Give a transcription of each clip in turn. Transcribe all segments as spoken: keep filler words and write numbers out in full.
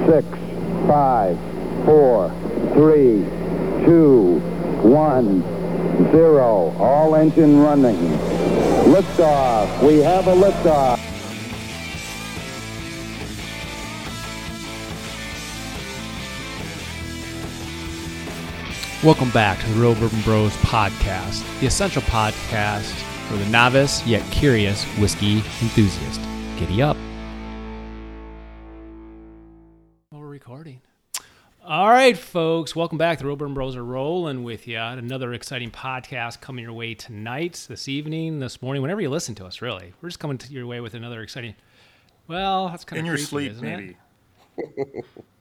six, five, four, three, two, one, zero. All engine running. Liftoff. We have a liftoff. Welcome back to the Real Bourbon Bros podcast, the essential podcast for the novice yet curious whiskey enthusiast. Giddy up. Well, we're recording. All right, folks, welcome back. The Real Bourbon Bros are rolling with you. Another exciting podcast coming your way tonight, this evening, this morning, whenever you listen to us, really. We're just coming to your way with another exciting... Well, that's kind In of your creepy, sleep, isn't maybe. It?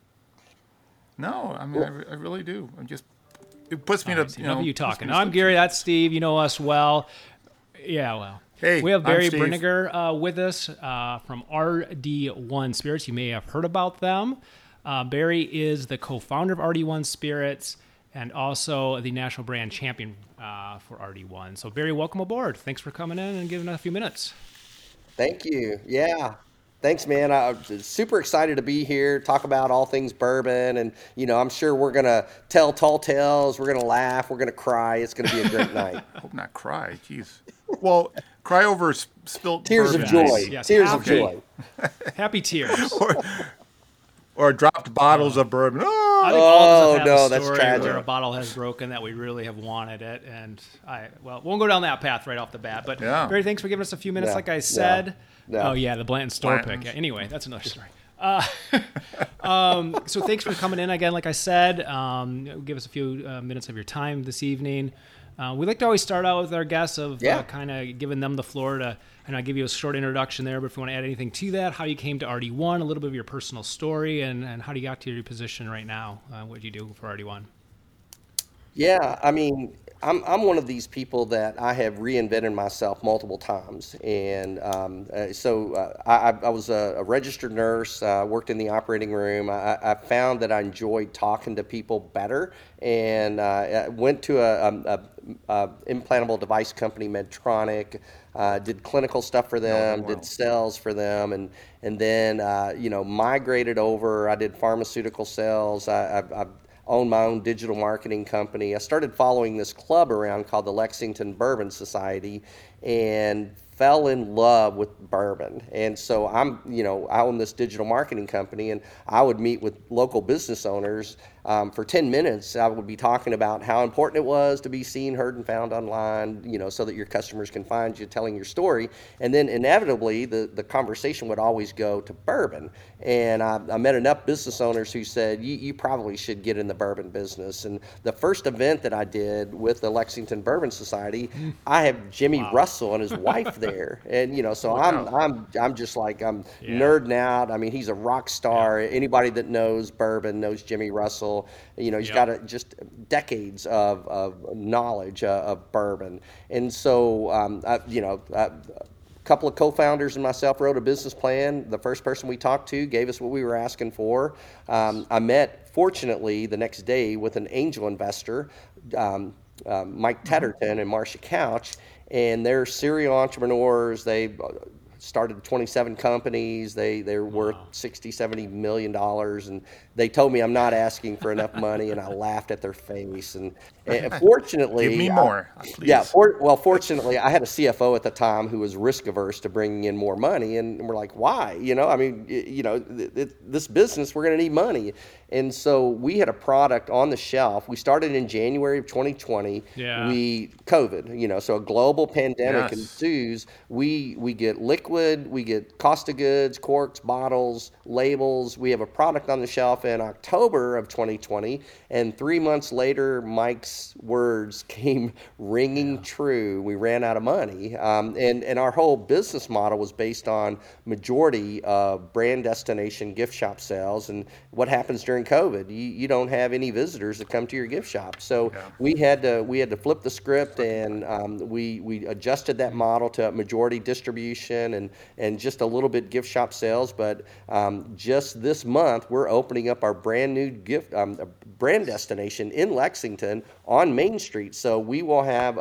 No, I mean, I, I really do. I'm just... It puts me All to, right, Steve, you know... you puts talking. me to I'm sleep. Gary, that's Steve. You know us well. Yeah, well. Hey, we have I'm Barry Steve. Brinegar uh, with us uh, from R D one Spirits. You may have heard about them. Uh, Barry is the co-founder of R D one Spirits and also the national brand champion uh, for R D one. So, Barry, welcome aboard. Thanks for coming in and giving us a few minutes. Thank you. Yeah. Thanks, man. I'm super excited to be here, talk about all things bourbon. And, you know, I'm sure we're going to tell tall tales. We're going to laugh. We're going to cry. It's going to be a great night. I hope not cry. Jeez. Well, cry over s- spilt Tears bourbon. of joy. Yes, Tears happy. of joy. Happy tears. Or, or dropped bottles of bourbon. I Oh! think all of us Oh, have had no, a that's story tragic. where a bottle has broken that we really have wanted it, and I well, we won't go down that path right off the bat. But Yeah. Barry, thanks for giving us a few minutes. No, like I no, said, no. oh yeah, the Blanton store pick. Blanton's. Yeah, anyway, that's another story. Uh, um, so thanks for coming in again. Like I said, um, give us a few uh, minutes of your time this evening. Uh, we like to always start out with our guests of Yeah. uh, kind of giving them the floor to, and I'll give you a short introduction there, but if you want to add anything to that, how you came to R D one, a little bit of your personal story, and, and how you got to your position right now. Uh, what do you do for R D one? Yeah, I mean, I'm I'm one of these people that I have reinvented myself multiple times, and um, uh, so uh, I, I was a, a registered nurse, uh, worked in the operating room. I, I found that I enjoyed talking to people better, and uh, I went to a, a, a, a implantable device company, Medtronic. Uh, did clinical stuff for them, wow. did sales for them, and and then uh, you know migrated over. I did pharmaceutical sales. I, I've, I've owned my own digital marketing company. I started following this club around called the Lexington Bourbon Society and fell in love with bourbon. And so I'm, you know, I own this digital marketing company, and I would meet with local business owners um, for ten minutes. I would be talking about how important it was to be seen, heard, and found online, you know, so that your customers can find you, telling your story. And then inevitably, the, the conversation would always go to bourbon. And I, I met enough business owners who said, you, you probably should get in the bourbon business. And the first event that I did with the Lexington Bourbon Society, I have Jimmy Wow. Russell and his wife there. And, you know, so Look I'm, out. I'm, I'm just like, I'm Yeah. nerding out. I mean, he's a rock star. Anybody that knows bourbon knows Jimmy Russell. You know, he's Yep. got a, just decades of, of knowledge uh, of bourbon. And so, um, I, you know, I, couple of co-founders and myself wrote a business plan. The first person we talked to gave us what we were asking for. Um, I met, fortunately, the next day with an angel investor, um, uh, Mike Tedderton and Marcia Couch, and they're serial entrepreneurs. They started twenty-seven companies. They, they're worth sixty, seventy million dollars. And they told me I'm not asking for enough money, and I laughed at their face. And, and fortunately... Give me I- more, please. Yeah, for, well, fortunately, I had a C F O at the time who was risk averse to bringing in more money, and we're like, why? You know, I mean, y- you know, th- th- this business, we're going to need money, and so we had a product on the shelf. We started in January of twenty twenty. Yeah. We COVID, you know, so a global pandemic Yes. ensues. We we get liquid, we get cost of goods, corks, bottles, labels. We have a product on the shelf in October of twenty twenty, and three months later, Mike's words came ringing true. We ran out of money, um, and and our whole business model was based on majority of brand destination gift shop sales. And what happens during COVID? You, you don't have any visitors that come to your gift shop, so Yeah. we had to we had to flip the script, and um, we we adjusted that model to majority distribution and and just a little bit gift shop sales. But um, just this month, we're opening up our brand new gift um, brand destination in Lexington on Main Street. So we will have a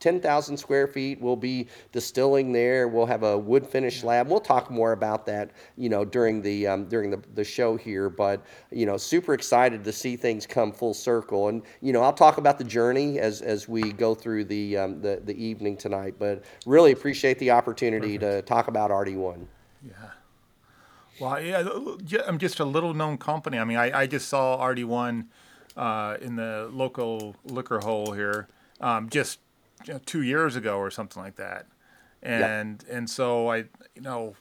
ten thousand square feet. We'll be distilling there. We'll have a wood finish lab. We'll talk more about that, you know, during the um, during the, the show here. But, you know, super excited to see things come full circle. And, you know, I'll talk about the journey as, as we go through the, um, the the evening tonight. But really appreciate the opportunity Perfect. to talk about R D one. Yeah. Well, yeah, I'm just a little known company. I mean, I, I just saw R D one uh, in the local liquor hole here um, just you know, two years ago or something like that. And yep. and so I, you know,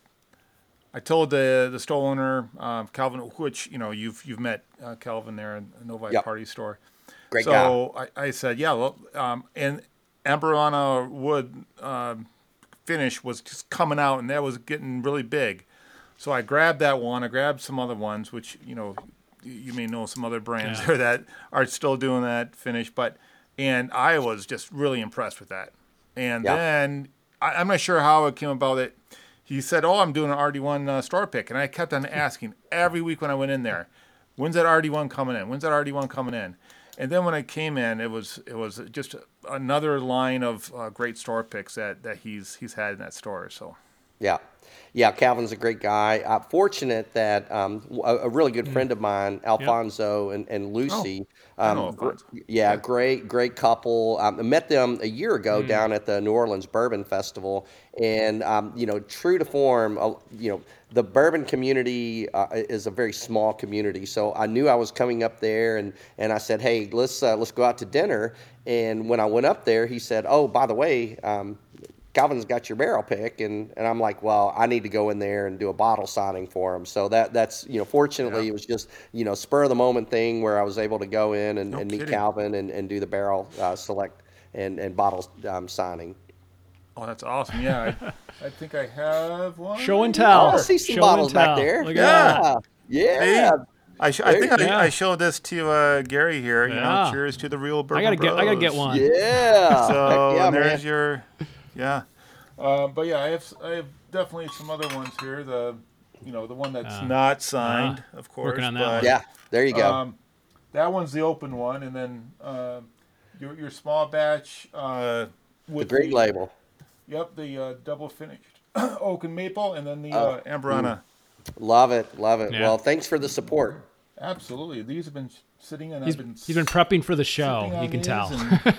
I told the the store owner, uh, Calvin, which, you know, you've you've met uh, Calvin there in the Novi yep. Party store. Great so guy. So I, I said, yeah, well, um, and Amburana wood uh, finish was just coming out, and that was getting really big. So I grabbed that one. I grabbed some other ones, which, you know, you may know some other brands yeah. there that are still doing that finish. But and I was just really impressed with that. And yeah. then I, I'm not sure how it came about that he said, "Oh, I'm doing an R D one uh, store pick," and I kept on asking every week when I went in there, "When's that R D one coming in? When's that R D one coming in?" And then when I came in, it was it was just another line of uh, great store picks that, that he's he's had in that store. So yeah. Yeah, Calvin's a great guy. Uh, fortunate that um, a, a really good friend of mine, Alfonso yep. and, and Lucy, oh, um, I know Alfonso. yeah, yeah, great, great couple. Um, I met them a year ago mm. down at the New Orleans Bourbon Festival, and um, you know, true to form, uh, you know, the bourbon community uh, is a very small community. So I knew I was coming up there, and, and I said, hey, let's uh, let's go out to dinner. And when I went up there, he said, oh, by the way. Um, Calvin's got your barrel pick, and, and I'm like, well, I need to go in there and do a bottle signing for him. So that that's you know, fortunately, yeah. it was just you know, spur of the moment thing where I was able to go in and, no and meet kidding. Calvin and, and do the barrel uh, select and and bottle um, signing. Oh, that's awesome! Yeah, I, I think I have one. Show and tell. Oh, I see some Show bottles back there. Look yeah, yeah. Hey, I, sh- I think yeah. I, I showed this to uh, Gary here. You yeah. know, cheers to the real bourbon. I gotta bros. get. I gotta get one. Yeah. So yeah, and there's man. your, yeah. Uh, but yeah, I have I have definitely some other ones here. The, you know, the one that's uh, not signed, uh, of course. Working on that but, one. Yeah, there you go. Um, that one's the open one, and then uh, your your small batch uh, with the great the, label. Yep, the uh, double finished oak and maple, and then the oh. uh, Amburana. Love it, love it. Yeah. Well, thanks for the support. Absolutely, these have been sitting, and he's, I've been he's been prepping for the show. You can tell.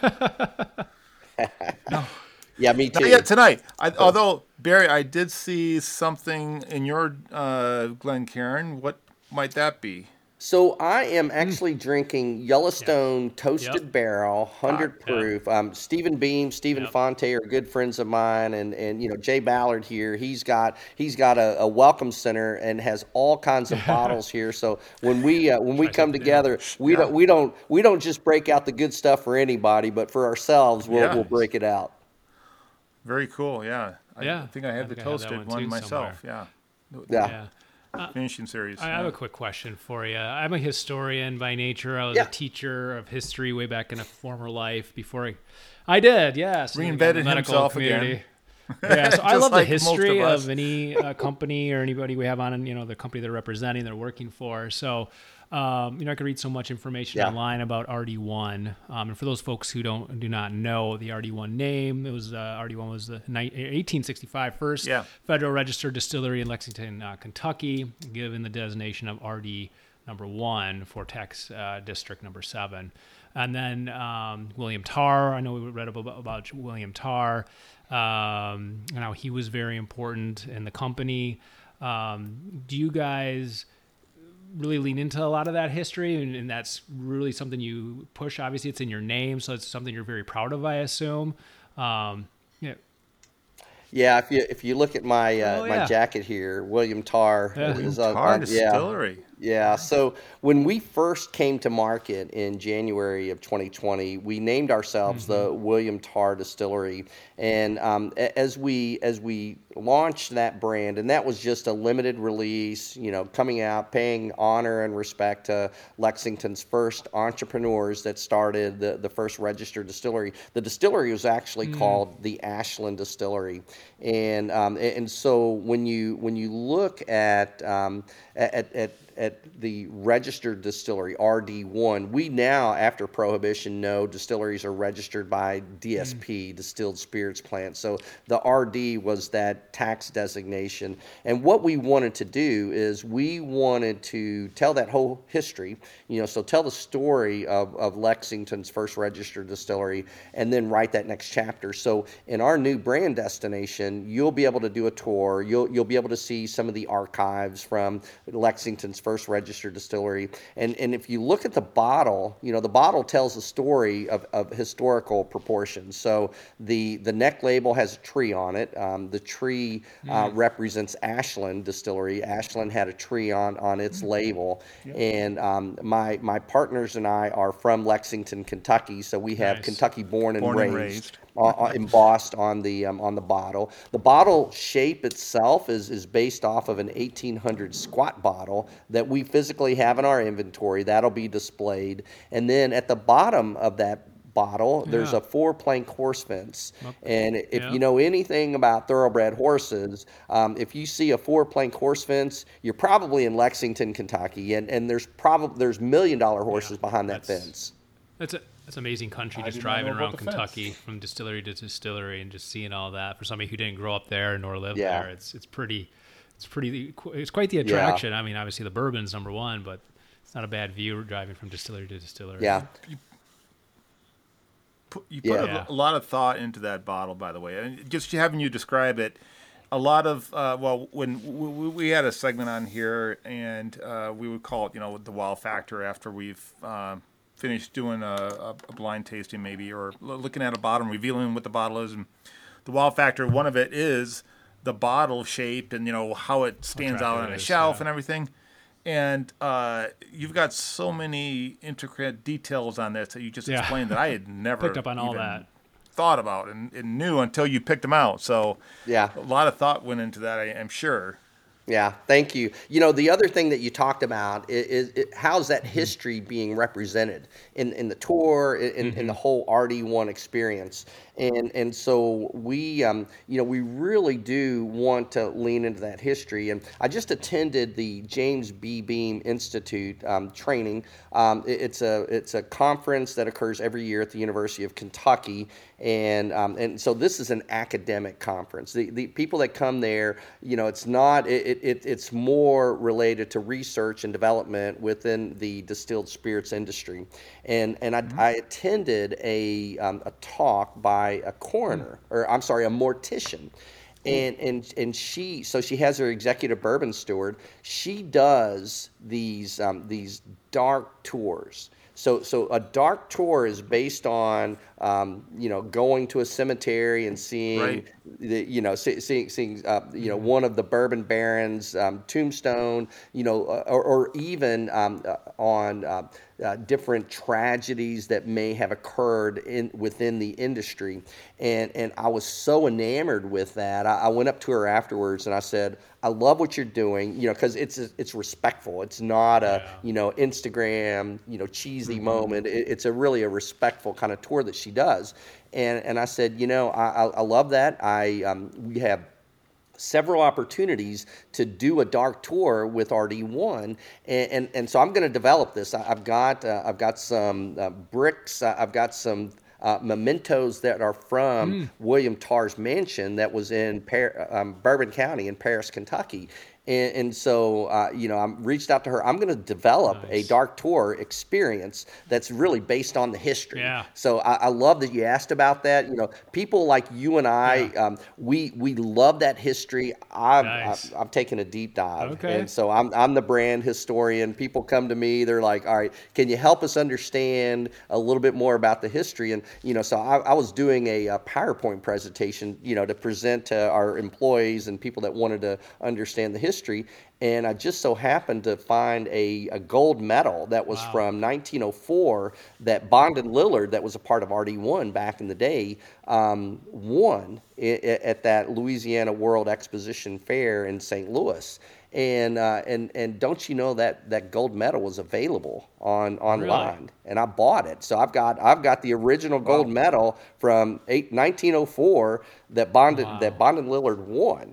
And, no. Yeah, me too. Not yet tonight. I, although, Barry, I did see something in your uh, Glencairn. What might that be? So I am actually mm. drinking Yellowstone yeah. Toasted yep. Barrel, one hundred ah, proof. Yeah. Um, Stephen Beam, Stephen yep. Fonte are good friends of mine, and, and you know Jay Ballard here. He's got he's got a, a welcome center and has all kinds of bottles here. So when we uh, when we come together, we yeah. don't we don't we don't just break out the good stuff for anybody, but for ourselves, we'll yeah. we'll break it out. Very cool. Yeah. I yeah. think I have I the toasted one, one myself. Somewhere. Yeah. Yeah. yeah. Uh, finishing series. I yeah. have a quick question for you. I'm a historian by nature. I was yeah. a teacher of history way back in a former life before I, I did, yes. Reinvented himself community. again. Yeah, so I love like the history of, of any uh, company or anybody we have on, you know, the company they're representing, they're working for. So, um, you know, I could read so much information yeah. online about R D one. Um, and for those folks who don't do not know the R D one name, it was uh, R D one was the eighteen sixty-five first yeah. Federal Registered Distillery in Lexington, uh, Kentucky, given the designation of R D number one for tax uh, district number seven. And then um, William Tarr, I know we read about, about William Tarr, um, and how he was very important in the company. Um, do you guys really lean into a lot of that history, and, and that's really something you push? Obviously, it's in your name, so it's something you're very proud of, I assume. Um, yeah. Yeah, if you if you look at my uh, oh, my yeah. jacket here, William Tarr yeah. is William on, Tarr on Distillery. Yeah, yeah. So when we first came to market in January of twenty twenty, we named ourselves mm-hmm. the William Tarr Distillery, and um, as we as we launched that brand, and that was just a limited release, you know, coming out, paying honor and respect to Lexington's first entrepreneurs that started the the first registered distillery. The distillery was actually mm. called the Ashland Distillery. And um, and so when you when you look at um, at, at at the registered distillery, R D one. We now, after Prohibition, know distilleries are registered by D S P, mm. Distilled Spirits Plant. So the R D was that tax designation. And what we wanted to do is we wanted to tell that whole history, you know, so tell the story of, of Lexington's first registered distillery, and then write that next chapter. So in our new brand destination, you'll be able to do a tour. You'll you'll be able to see some of the archives from Lexington's first registered distillery. And and if you look at the bottle, you know, the bottle tells a story of, of historical proportions. So the the neck label has a tree on it. Um, the tree uh, mm. represents Ashland Distillery. Ashland had a tree on on its label. Yep. And um, my my partners and I are from Lexington, Kentucky, so we have nice. Kentucky born and born raised. And raised. Uh, embossed on the um, on the bottle. The bottle shape itself is is based off of an eighteen hundred squat bottle that we physically have in our inventory. That'll be displayed, and then at the bottom of that bottle, yeah. there's a four plank horse fence. Okay. And if yeah. you know anything about thoroughbred horses, um, if you see a four plank horse fence, you're probably in Lexington, Kentucky, and and there's probably there's million dollar horses yeah. behind that that's, fence. That's a It's amazing country, just driving around Kentucky fence. From distillery to distillery and just seeing all that. For somebody who didn't grow up there nor live yeah. there, it's it's pretty, it's pretty, it's quite the attraction. Yeah. I mean, obviously the bourbon's number one, but it's not a bad view driving from distillery to distillery. Yeah. You put, you put yeah. a, a lot of thought into that bottle, by the way. And just having you describe it, a lot of, uh, well, when we, we had a segment on here, and uh, we would call it, you know, the wow factor after we've, uh, finished doing a, a blind tasting maybe, or looking at a bottle and revealing what the bottle is. And the wow factor, one of it is the bottle shape and, you know, how it stands out on a shelf yeah. and everything. And uh, you've got so many intricate details on this that you just yeah. explained that I had never picked up on all that. Thought about and, and knew until you picked them out. So yeah, a lot of thought went into that, I am sure. Yeah, thank you. You know, the other thing that you talked about is, is how's that history being represented in, in the tour, in, mm-hmm. in the whole R D one experience. And and so we, um, you know, we really do want to lean into that history. And I just attended the James B. Beam Institute um, training. Um, it, it's a it's a conference that occurs every year at the University of Kentucky. And um, and so this is an academic conference. The the people that come there, you know, it's not it, it it's more related to research and development within the distilled spirits industry. And and I, mm-hmm. I attended a um, a talk by a coroner, or I'm sorry, a mortician. And and and she so she has her executive bourbon steward. She does these um, these dark tours. So so a dark tour is based on um, you know going to a cemetery and seeing right. the you know see, seeing seeing uh, you know one of the bourbon barons' um, tombstone, you know, or, or even um, uh, on uh, uh, different tragedies that may have occurred in within the industry. And and I was so enamored with that. I, I went up to her afterwards and I said, I love what you're doing, you know, because it's it's respectful. It's not a, yeah. you know, Instagram, you know, cheesy mm-hmm. moment. It, it's a really a respectful kind of tour that she does. And and I said, you know, I, I love that. I um, we have several opportunities to do a dark tour with R D one, and and, and so I'm going to develop this. I, I've got uh, I've got some uh, bricks. I've got some. Uh, mementos that are from mm. William Tarr's mansion that was in Par- um, Bourbon County in Paris, Kentucky. And, and so, uh, you know, I reached out to her. I'm going to develop nice. a dark tour experience that's really based on the history. Yeah. So I, I love that you asked about that. You know, people like you and I, yeah. um, we we love that history. I've, nice. I've, I've taken a deep dive. Okay. And so I'm I'm the brand historian. People come to me. They're like, all right, can you help us understand a little bit more about the history? And, you know, so I, I was doing a, a PowerPoint presentation, you know, to present to our employees and people that wanted to understand the history. History, and I just so happened to find a, a gold medal that was wow. from nineteen oh four that Bond and Lillard, that was a part of R D one back in the day, um, won I- at that Louisiana World Exposition Fair in Saint Louis. And uh, and and don't you know that that gold medal was available on online, really? And I bought it. So I've got I've got the original gold wow. medal from eight, nineteen oh four that Bond wow. that Bond and Lillard won.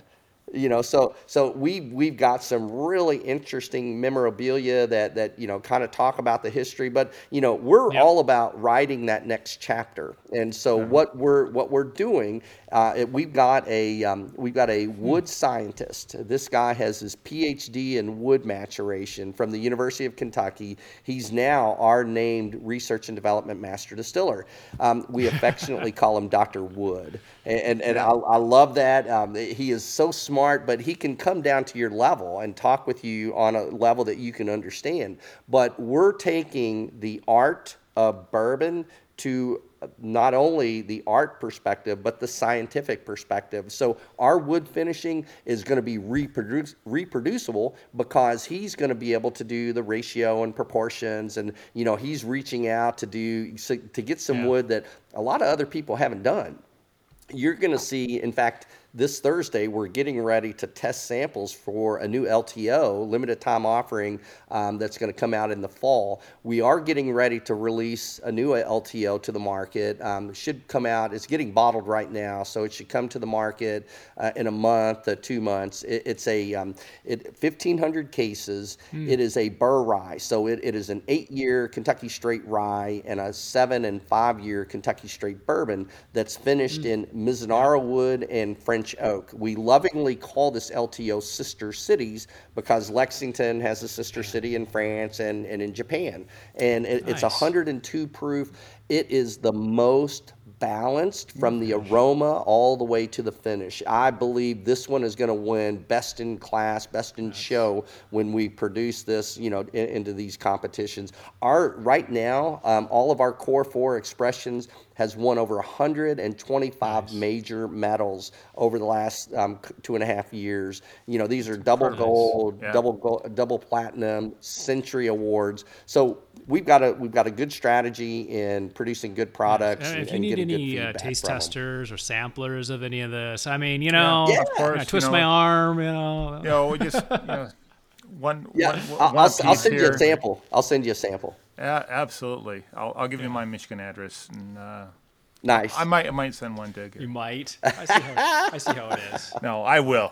You know, so so we we've got some really interesting memorabilia that that you know kind of talk about the history, but you know we're Yep. all about writing that next chapter. And so what we're what we're doing, uh, it, we've got a um, we've got a wood scientist. This guy has his P H D in wood maturation from the University of Kentucky. He's now our named research and development master distiller. Um, we affectionately call him Doctor Wood, and and, and I, I love that. Um, he is so smart. But he can come down to your level and talk with you on a level that you can understand. But we're taking the art of bourbon to not only the art perspective, but the scientific perspective. So our wood finishing is going to be reproduce, reproducible because he's going to be able to do the ratio and proportions. And, you know, he's reaching out to do, to get some Yeah. wood that a lot of other people haven't done. You're going to see, in fact, this Thursday, we're getting ready to test samples for a new L T O, limited time offering, um, that's going to come out in the fall. We are getting ready to release a new L T O to the market. Um, it should come out, it's getting bottled right now, so it should come to the market uh, in a month, uh, two months. It, it's a um, it, fifteen hundred cases. It is a Burr rye, so it, it is an eight-year Kentucky straight rye and a seven and five-year Kentucky straight bourbon that's finished in Mizunara wood and French oak. We lovingly call this L T O sister cities because Lexington has a sister city in France and, and in Japan. And it, it's Nice. one hundred two proof. It is the most balanced from the aroma all the way to the finish. I believe this one is going to win best in class, best in show when we produce this, you know, in, into these competitions. Our right now, um, all of our core four expressions has won over one hundred twenty-five Nice. major medals over the last um, two and a half years. You know, these are double incredible. gold, Yeah. double gold, double platinum, Century awards. So we've got a we've got a good strategy in producing good products And and, if you and need getting good any uh, feedback taste from 'em. testers or samplers of any of this, I mean, you know, Yeah, of course, I twist you know, my arm, you know. You know, we just you know, one Yeah, one, I'll, one I'll, piece I'll send you here. a sample. I'll send you a sample. Yeah, absolutely. I'll I'll give you my Michigan address, and uh, Nice. I might I might send one to You you. might. I see how, I see how it is. No, I will.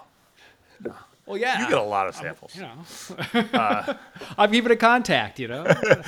Well, yeah. You get a lot of samples. You know. I'm keeping a contact, you know.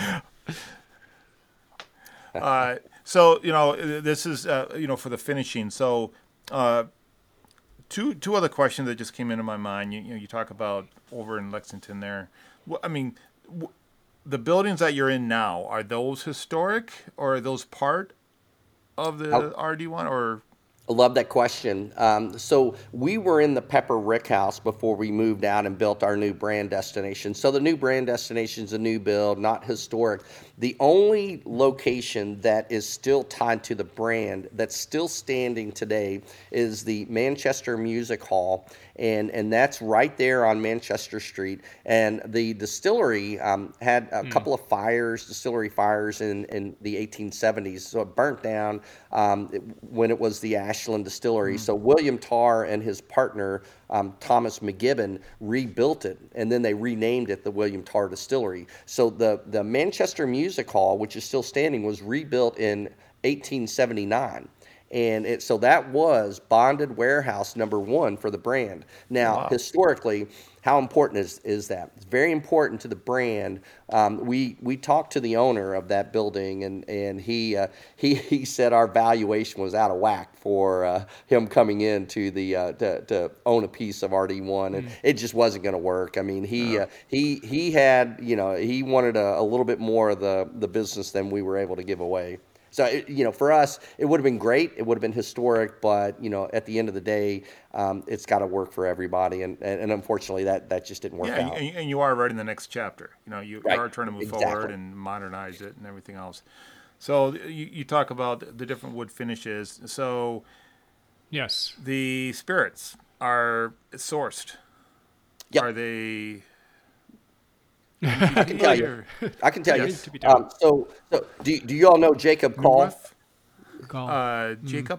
Uh, so you know, this is uh, you know for the finishing. So uh, two two other questions that just came into my mind. You, you know, you talk about over in Lexington there. Wh- I mean, wh- the buildings that you're in now, are those historic or are those part of the Oh. R D one or? I love that question. Um, so we were in the Pepper Rick House before we moved out and built our new brand destination. So the new brand destination is a new build, not historic. The only location that is still tied to the brand that's still standing today is the Manchester Music Hall, and and that's right there on Manchester Street. And the distillery um, had a couple of fires, distillery fires in, in the eighteen seventies, so it burnt down um, it- when it was the Ashland Distillery. So William Tarr and his partner um, Thomas McGibbon rebuilt it, and then they renamed it the William Tarr Distillery. So the the Manchester Music Hall, which is still standing, was rebuilt in eighteen seventy-nine. And it, so that was bonded warehouse number one for the brand. Now, Wow. historically, how important is, is that? It's very important to the brand. Um, we we talked to the owner of that building, and and he uh, he he said our valuation was out of whack for uh, him coming in to the uh, to, to own a piece of R D one, and it just wasn't going to work. I mean, he uh, he he had you know he wanted a, a little bit more of the the business than we were able to give away. So, it, you know, for us, it would have been great. It would have been historic, but, you know, at the end of the day, um, it's got to work for everybody. And, and, and unfortunately, that, that just didn't work Yeah, out. and, and you are writing the next chapter. You know, you, Right. you are trying to move Exactly. forward and modernize it and everything else. So you, you talk about the different wood finishes. So Yes. the spirits are sourced. Yep. Are they? I can tell you. I can tell you. Yes. To be done. Um, so, so do, do you all know Jacob Call? North? Call. Uh, Jacob?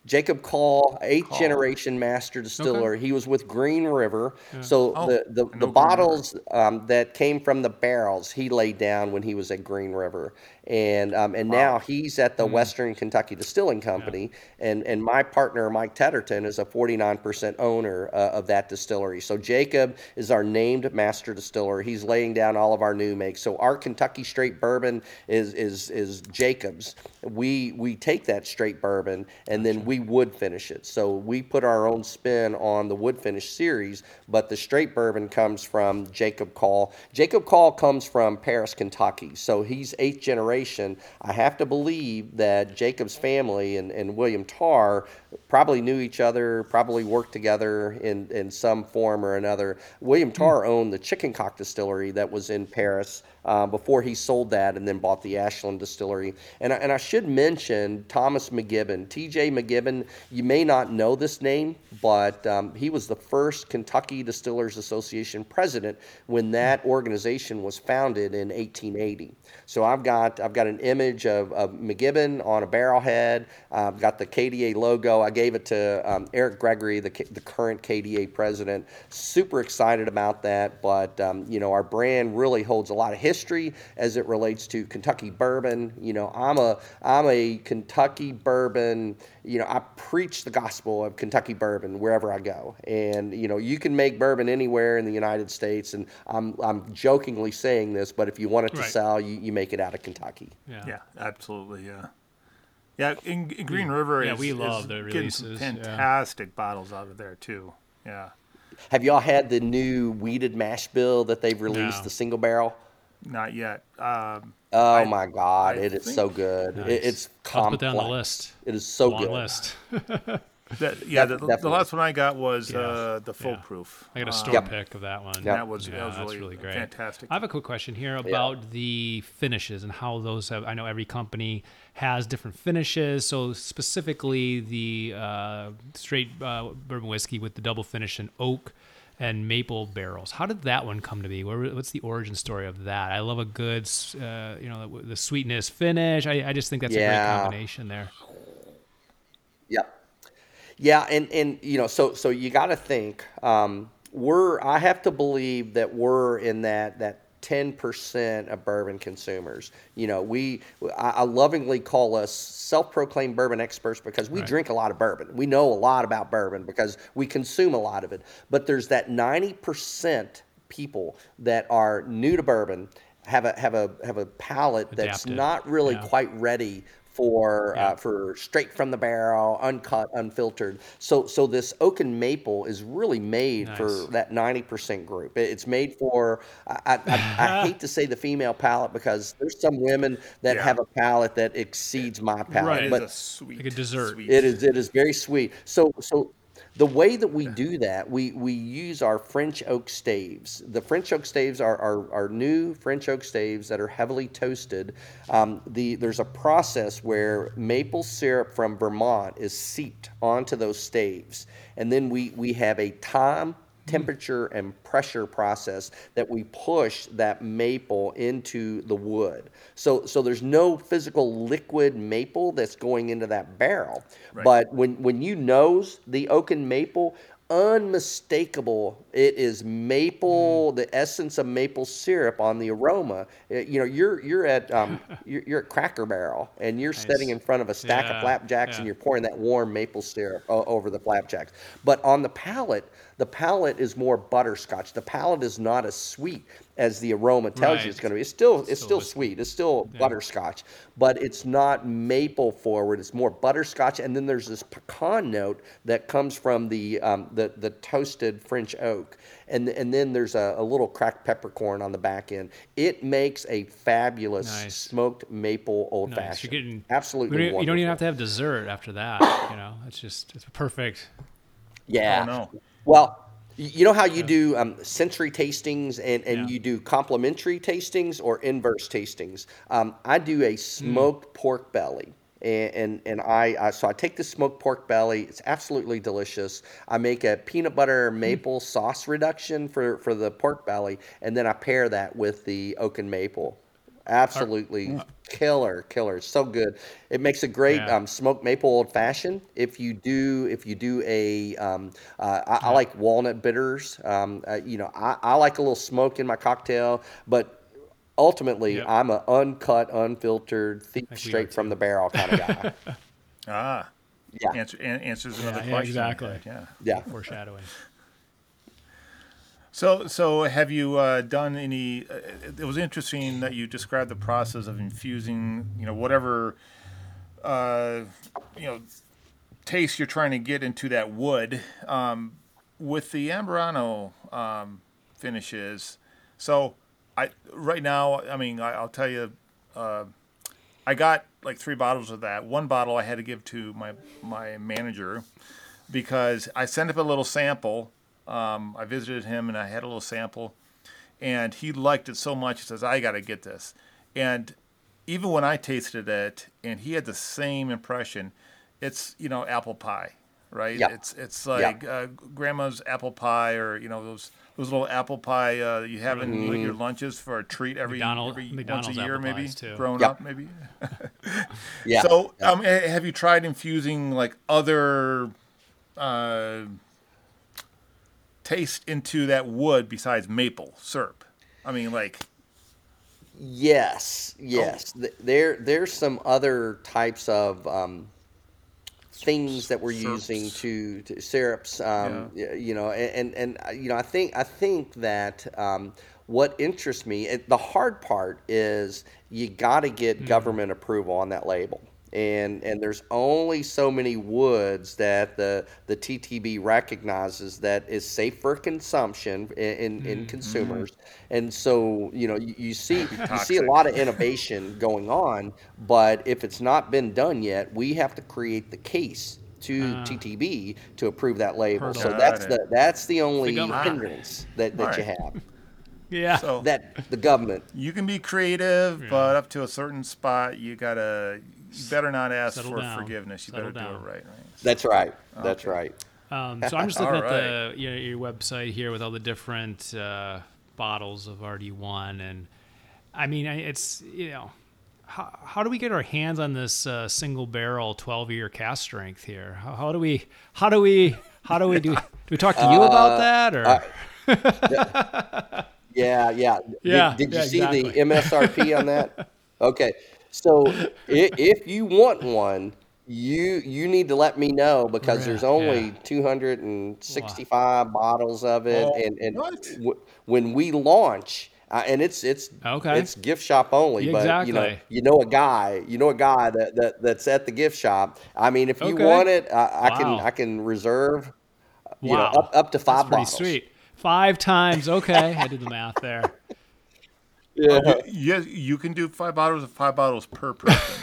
Jacob Call, eighth Call. generation master distiller. He was with Green River. So Oh, the, the, I know the Green bottles um, that came from the barrels, he laid down when he was at Green River. And um, and now he's at the Western Kentucky Distilling Company. And, and my partner, Mike Tedderton, is a forty-nine percent owner uh, of that distillery. So Jacob is our named master distiller. He's laying down all of our new makes. So our Kentucky straight bourbon is is is Jacob's. We we take that straight bourbon and then we wood finish it. So we put our own spin on the wood finish series, but the straight bourbon comes from Jacob Call. Jacob Call comes from Paris, Kentucky. So he's eighth generation. I have to believe that Jacob's family and, and William Tarr probably knew each other, probably worked together in, in some form or another. William Tarr owned the Chicken Cock Distillery that was in Paris uh, before he sold that and then bought the Ashland Distillery. And I, and I should mention Thomas McGibbon. T J McGibbon, you may not know this name, but um, he was the first Kentucky Distillers Association president when that organization was founded in eighteen eighty. So I've got I've got an image of, of McGibbon on a barrelhead. Uh, I've got the K D A logo. I gave it to um, Eric Gregory, the the current K D A president. Super excited about that. But um, you know, our brand really holds a lot of history as it relates to Kentucky bourbon. You know, I'm a I'm a Kentucky bourbon. You know, I preach the gospel of Kentucky bourbon wherever I go. And you know, you can make bourbon anywhere in the United States. And I'm I'm jokingly saying this, but if you want it to Right. sell, you, you make it out of Kentucky. Yeah. Yeah, absolutely. Yeah, yeah. In, in Green River, yeah, is, we love is the getting some releases, yeah. fantastic bottles out of there too. Yeah, Have y'all had the new weeded mash bill that they've released, No. the single barrel? not yet. Um, Oh I- my God, I it is think- so good. It, it's I'll complex. put that on the list. It is so Long good. list. that, yeah, Def- the, the definitely. last one I got was Yeah, uh, the yeah. foolproof. I got a Uh, store Yep. pick of that one. Yep. That was Yeah, that was that's really, really great. fantastic. I have a quick question here about the finishes and how those have. I know every company has different finishes. So specifically, the uh, straight uh, bourbon whiskey with the double finish in oak and maple barrels. How did that one come to be? Where, what's the origin story of that? I love a good, uh, you know, the sweetness finish. I, I just think that's a Yeah. great combination there. Yep. Yeah, and and you know, so so you got to think. Um, we're I have to believe that we're in that that ten percent of bourbon consumers. You know, we I, I lovingly call us self-proclaimed bourbon experts because we Right. drink a lot of bourbon. We know a lot about bourbon because we consume a lot of it. But there's that ninety percent people that are new to bourbon, have a have a have a palate that's Adapted. not really Yeah. quite ready for Yeah. uh, for straight from the barrel, uncut, unfiltered. So so this oak and maple is really made Nice. for that ninety percent group. It- It's made for I, I, I, I hate to say the female palate because there's some women that Yeah. have a palate that exceeds my palate, Right. It is but a sweet, Like a dessert. Sweet. it is it is very sweet. So so the way that we do that, we, we use our French oak staves. The French oak staves are, are, are new French oak staves that are heavily toasted. Um, the there's a process where maple syrup from Vermont is seeped onto those staves, and then we we have a time, temperature, and pressure process that we push that maple into the wood. So so there's no physical liquid maple that's going into that barrel. Right. But when when you nose the oak and maple, unmistakable, it is maple, the essence of maple syrup on the aroma. Uh, you know, you're you're at um, you're, you're at Cracker Barrel and you're sitting in front of a stack Yeah, of flapjacks yeah. and you're pouring that warm maple syrup o- over the flapjacks. But on the palate, the palate is more butterscotch. The palate is not as sweet as the aroma tells Right. you it's going to be. It's still it's Still still whiskey. sweet. It's still butterscotch, but it's not maple forward. It's more butterscotch, and then there's this pecan note that comes from the um, the the toasted French oak, and and then there's a, a little cracked peppercorn on the back end. It makes a fabulous Nice. smoked maple old Nice. fashioned. You're getting Absolutely we don't- You don't even wonderful. have to have dessert after that. You know, it's just it's perfect. Yeah. Oh, no. Well, y- you know how you do um, sensory tastings and, and Yeah. you do complementary tastings or inverse tastings. Um, I do a smoked pork belly. And, and and I, I so I take the smoked pork belly. It's absolutely delicious. I make a peanut butter maple sauce reduction for, for the pork belly, and then I pair that with the oak and maple. Absolutely killer, killer. It's so good. It makes a great Yeah. um, smoked maple old fashioned. If you do, if you do a, um, uh, I, I like walnut bitters. Um, uh, you know, I, I like a little smoke in my cocktail, but ultimately, Yep. I'm an uncut, unfiltered, thief we are straight from too. the barrel kind of guy. Ah, Yeah, answer, an, answers another yeah, question. exactly. Yeah. yeah. Foreshadowing. So, so have you uh, done any? Uh, it was interesting that you described the process of infusing, you know, whatever, uh, you know, taste you're trying to get into that wood um, with the Amburano um, finishes. So, I right now, I mean, I, I'll tell you, uh, I got like three bottles of that. One bottle I had to give to my my manager because I sent up a little sample. Um, I visited him and I had a little sample, and he liked it so much. He says, "I got to get this." And even when I tasted it, and he had the same impression, it's you know apple pie, right? Yeah. It's it's like uh, grandma's apple pie, or you know those those little apple pie uh, you have in like, your lunches for a treat every, McDonald- every McDonald's once a year, apple maybe pies, too. growing Yep. up, maybe. Yeah. So, yeah. um, ha- have you tried infusing like other uh, taste into that wood besides maple syrup? I mean, like, Yes, yes. Th- There, there's some other types of um, things that we're Syrups. using to, to syrups. Um, y- You know, and, and and uh, you know, I think I think that um, what interests me, it, the hard part is you got to get government approval on that label. And, and there's only so many woods that the, the T T B recognizes that is safe for consumption in, in, in consumers. And so, you know, you, you see you see a Toxic. lot of innovation going on, but if it's not been done yet, we have to create the case to T T B to approve that label. Hurdle. So Got that's it. the that's the only government. hindrance that, that you Alright. have. Yeah. so That the government. you can be creative, but up to a certain spot, you gotta, you better not ask Settle for down. forgiveness. You Settle better down. do it right, right? That's right. That's Okay. right. Um, so I'm just looking All at the you know, your website here with all the different uh, bottles of R D one, and I mean I- it's you know how, how do we get our hands on this uh, single barrel twelve year cast strength here? How, how do we how do we how do we do? Do we talk to you about that or? Yeah, yeah. Yeah, Did, did you yeah, see exactly. the M S R P on that? Okay. So i- if you want one, you you need to let me know because Yeah, there's only yeah. two hundred sixty-five bottles of it, Oh, and and what? w- when we launch, uh, and it's it's Okay. it's gift shop only, Yeah, but you know exactly. you know a guy you know a guy that, that that's at the gift shop. I mean, if you Okay. want it, I, I can Wow. I can reserve, you know, Wow, up up to That's five pretty bottles. sweet. Five times, okay. I did the math there. Yeah. You, you can do five bottles of five bottles per person.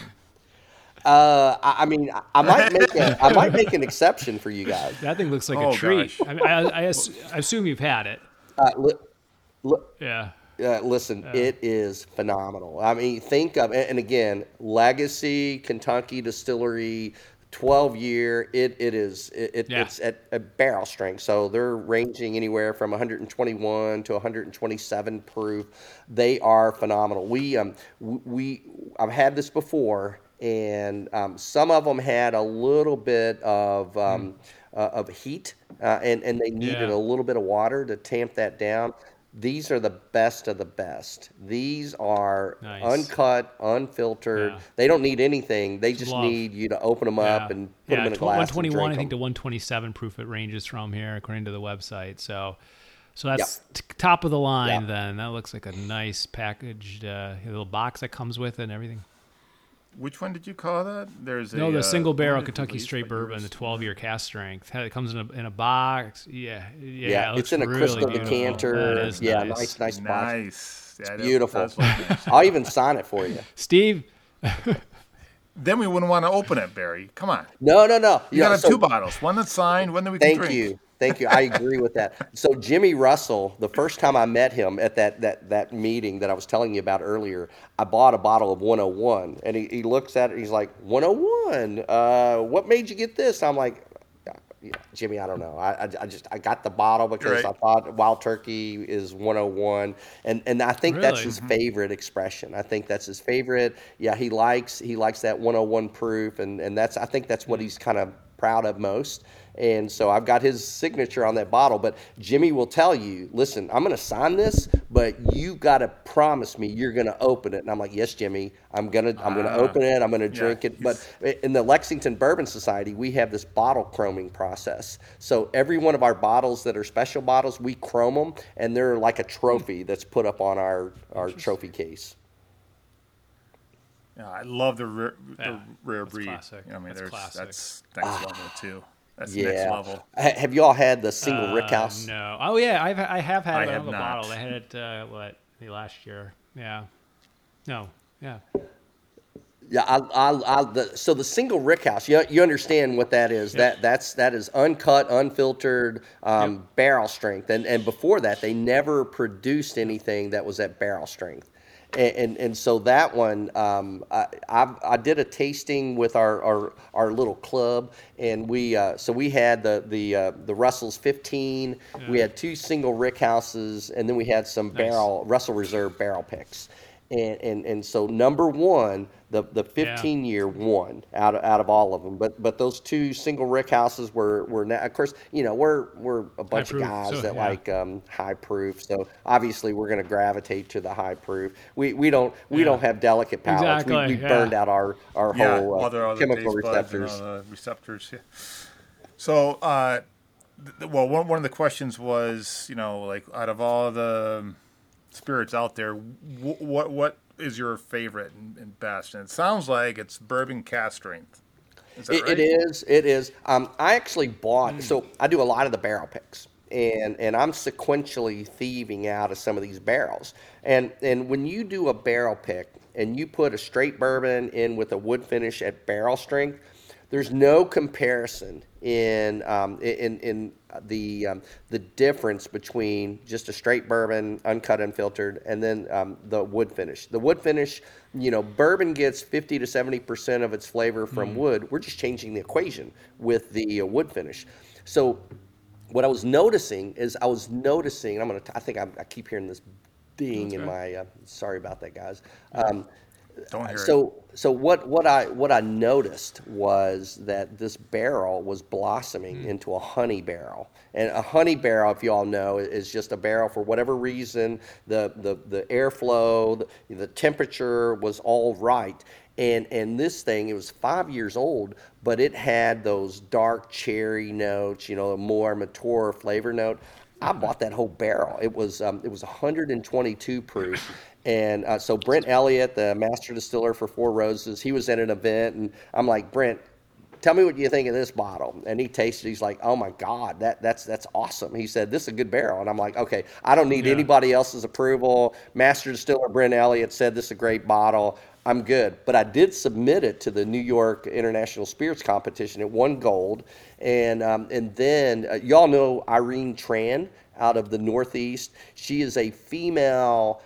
Uh, I, I mean, I, I might make a, I might make an exception for you guys. That thing looks like Oh, a treat. gosh. I, mean, I, I, ass- I assume you've had it. Uh, li, li, Yeah. uh, listen, it is phenomenal. I mean, think of and and again, Legacy Kentucky Distillery, twelve year. It it is it, it Yeah. it's at a barrel strength, so they're ranging anywhere from one hundred twenty-one to one hundred twenty-seven proof. They are phenomenal. We um w- we I've had this before, and um, some of them had a little bit of um, uh, of heat, uh, and and they needed Yeah. a little bit of water to tamp that down. These are the best of the best. These are Nice. uncut, unfiltered. Yeah. They don't need anything. They just love. need you to open them up Yeah. and put them in a tw- glass one twenty-one, and I drink think, to them. one twenty-seven proof it ranges from here, according to the website. So, so that's t- top of the line. Yep. Then that looks like a nice packaged uh, little box that comes with it and everything. Which one did you call that? There's a No, the uh, single barrel limited Kentucky release, straight but yours- bourbon, the twelve year cast strength. It comes in a in a box. Yeah, yeah. Yeah, it it's looks in a really crystal beautiful. decanter. That is Yeah, nice. nice, nice box. Nice. Yeah, that Beautiful. does look nice. I'll even sign it for you. Steve, Then we wouldn't want to open it, Barry. Come on. No, no, no. You know, gotta have so- two bottles. One that's signed, one that we can Thank drink. you. Thank you. I agree with that. So Jimmy Russell, the first time I met him at that that that meeting that I was telling you about earlier, I bought a bottle of one oh one, and he, he looks at it, he's like, one oh one, uh, what made you get this? I'm like, yeah, Jimmy, I don't know. I, I, I just I got the bottle because Right. I thought Wild Turkey is one oh one, and and I think that's Really? his favorite expression. I think that's his favorite. Yeah, he likes he likes that one oh one proof, and and that's I think that's what he's kind of proud of most. And so I've got his signature on that bottle. But Jimmy will tell you, listen, I'm going to sign this, but you got to promise me you're going to open it. And I'm like, yes, Jimmy, I'm going to I'm going to Ah. open it. I'm going to Yeah, drink it. But in the Lexington Bourbon Society, we have this bottle chroming process. So every one of our bottles that are special bottles, we chrome them, and they're like a trophy that's put up on our, our trophy case. Yeah, I love the rare, Yeah, the rare that's breed. classic. I mean, That's there's classic. that's next level too. That's Yeah. next level. Ha- Have you all had the single Uh, rickhouse? No. Oh yeah, I've I have had I it. I have have a not. bottle. I had it uh, what the last year. Yeah. No. Yeah. Yeah, I, I, I, the, so the single rickhouse, you, you understand what that is? That that's that is uncut, unfiltered um, Yep. barrel strength, and and before that, they never produced anything that was at barrel strength, and and, and so that one, um, I, I I did a tasting with our our, our little club, and we uh, so we had the the uh, the Russell's fifteen, we had two single rickhouses, and then we had some barrel Russell Reserve barrel picks. And, and and so number one, the the fifteen year won out of out of all of them. But but those two single rick houses were were now, of course, you know, we're we're a bunch proof, of guys so, that yeah. like um, high proof. So obviously we're going to gravitate to the high proof. We we don't we Yeah. don't have delicate palates. Exactly, We we yeah. burned out our our Yeah, whole uh, other other chemical taste buds and receptors. other receptors. Yeah. So, uh, th- well, one one of the questions was, you know, like out of all the spirits out there, wh- what what is your favorite and, and best? And it sounds like it's bourbon cast strength. Is that It, right? it is. It is. Um, I actually bought. So I do a lot of the barrel picks, and and I'm sequentially thieving out of some of these barrels. And and when you do a barrel pick and you put a straight bourbon in with a wood finish at barrel strength, there's no comparison in um, in in the um, the difference between just a straight bourbon, uncut, unfiltered, and then um, the wood finish. The wood finish, you know, bourbon gets fifty to seventy percent of its flavor from wood. We're just changing the equation with the uh, wood finish. So what I was noticing is I was noticing. I'm gonna. I think I, I keep hearing this ding in my. Uh, sorry about that, guys. Um, Don't hear it. so so what what I what I noticed was that this barrel was blossoming into a honey barrel. And a honey barrel, if you all know, is just a barrel for whatever reason the the, the airflow, the, the temperature was all right. And and this thing, it was five years old, but it had those dark cherry notes, you know, a more mature flavor note. I bought that whole barrel. It was um, it was one hundred twenty-two proof, and uh, so Brent Elliott, the master distiller for Four Roses, he was at an event, and I'm like, Brent, tell me what you think of this bottle. And he tasted. He's like, oh my God, that that's that's awesome. He said, this is a good barrel, and I'm like, okay, I don't need Yeah. anybody else's approval. Master distiller Brent Elliott said this is a great bottle. I'm good. But I did submit it to the New York International Spirits Competition. It won gold. And um, and then uh, y'all know Irene Tran out of the Northeast. She is a female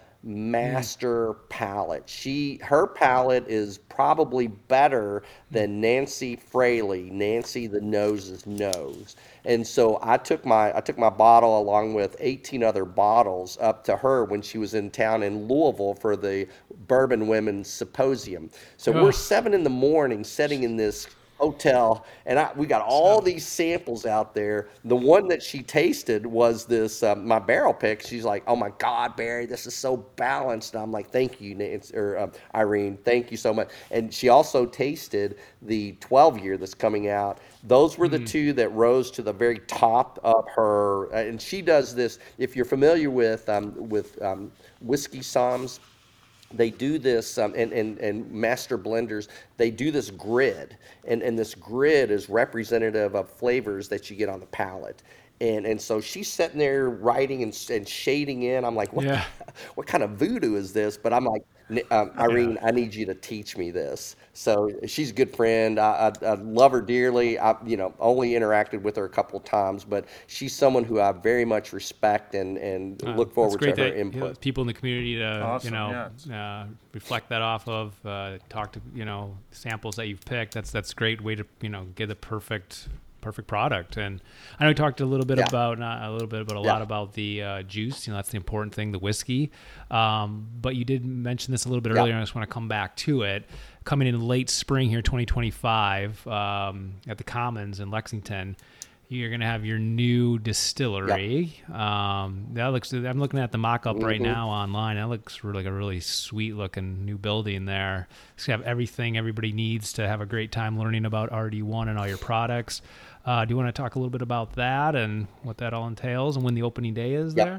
master palate. She her palate is probably better than Nancy Fraley, Nancy the Nose's nose. And so I took my I took my bottle along with eighteen other bottles up to her when she was in town in Louisville for the Bourbon Women's Symposium. So we're Ugh. seven in the morning sitting in this hotel, and I, we got all these samples out there. The one that she tasted was this um, my barrel pick. She's like, "Oh my God, Barry, this is so balanced." And I'm like, "Thank you, Nancy, or um, Irene, thank you so much." And she also tasted the twelve year that's coming out. Those were the two that rose to the very top of her. uh, And she does this. If you're familiar with um, with um, whiskey somms, they do this, um, and, and, and master blenders, they do this grid, and, and this grid is representative of flavors that you get on the palate. And and so she's sitting there writing and, and shading in. I'm like, what, Yeah. the, what kind of voodoo is this? But I'm like, um, Irene, I need you to teach me this. So she's a good friend. I, I, I love her dearly. I, you know, only interacted with her a couple of times, but she's someone who I very much respect and, and Uh, look it's forward to great her that, you know, input. people in the community to Awesome, you know yeah. uh, reflect that off of, uh, talk to you know samples that you've picked. That's that's a great way to you know get the perfect perfect product. And I know we talked a little bit Yeah. about, not a little bit, but a Yeah. lot about the uh, juice. You know, that's the important thing, the whiskey. Um, but you did mention this a little bit Yeah. earlier, and I just want to come back to it. Coming in late spring here, twenty twenty-five, um, at the Commons in Lexington, you're going to have your new distillery. Um, that looks. I'm looking at the mock-up right now online. That looks really like a really sweet-looking new building there. It's going to have everything everybody needs to have a great time learning about R D one and all your products. Uh, do you want to talk a little bit about that and what that all entails and when the opening day is Yep. there?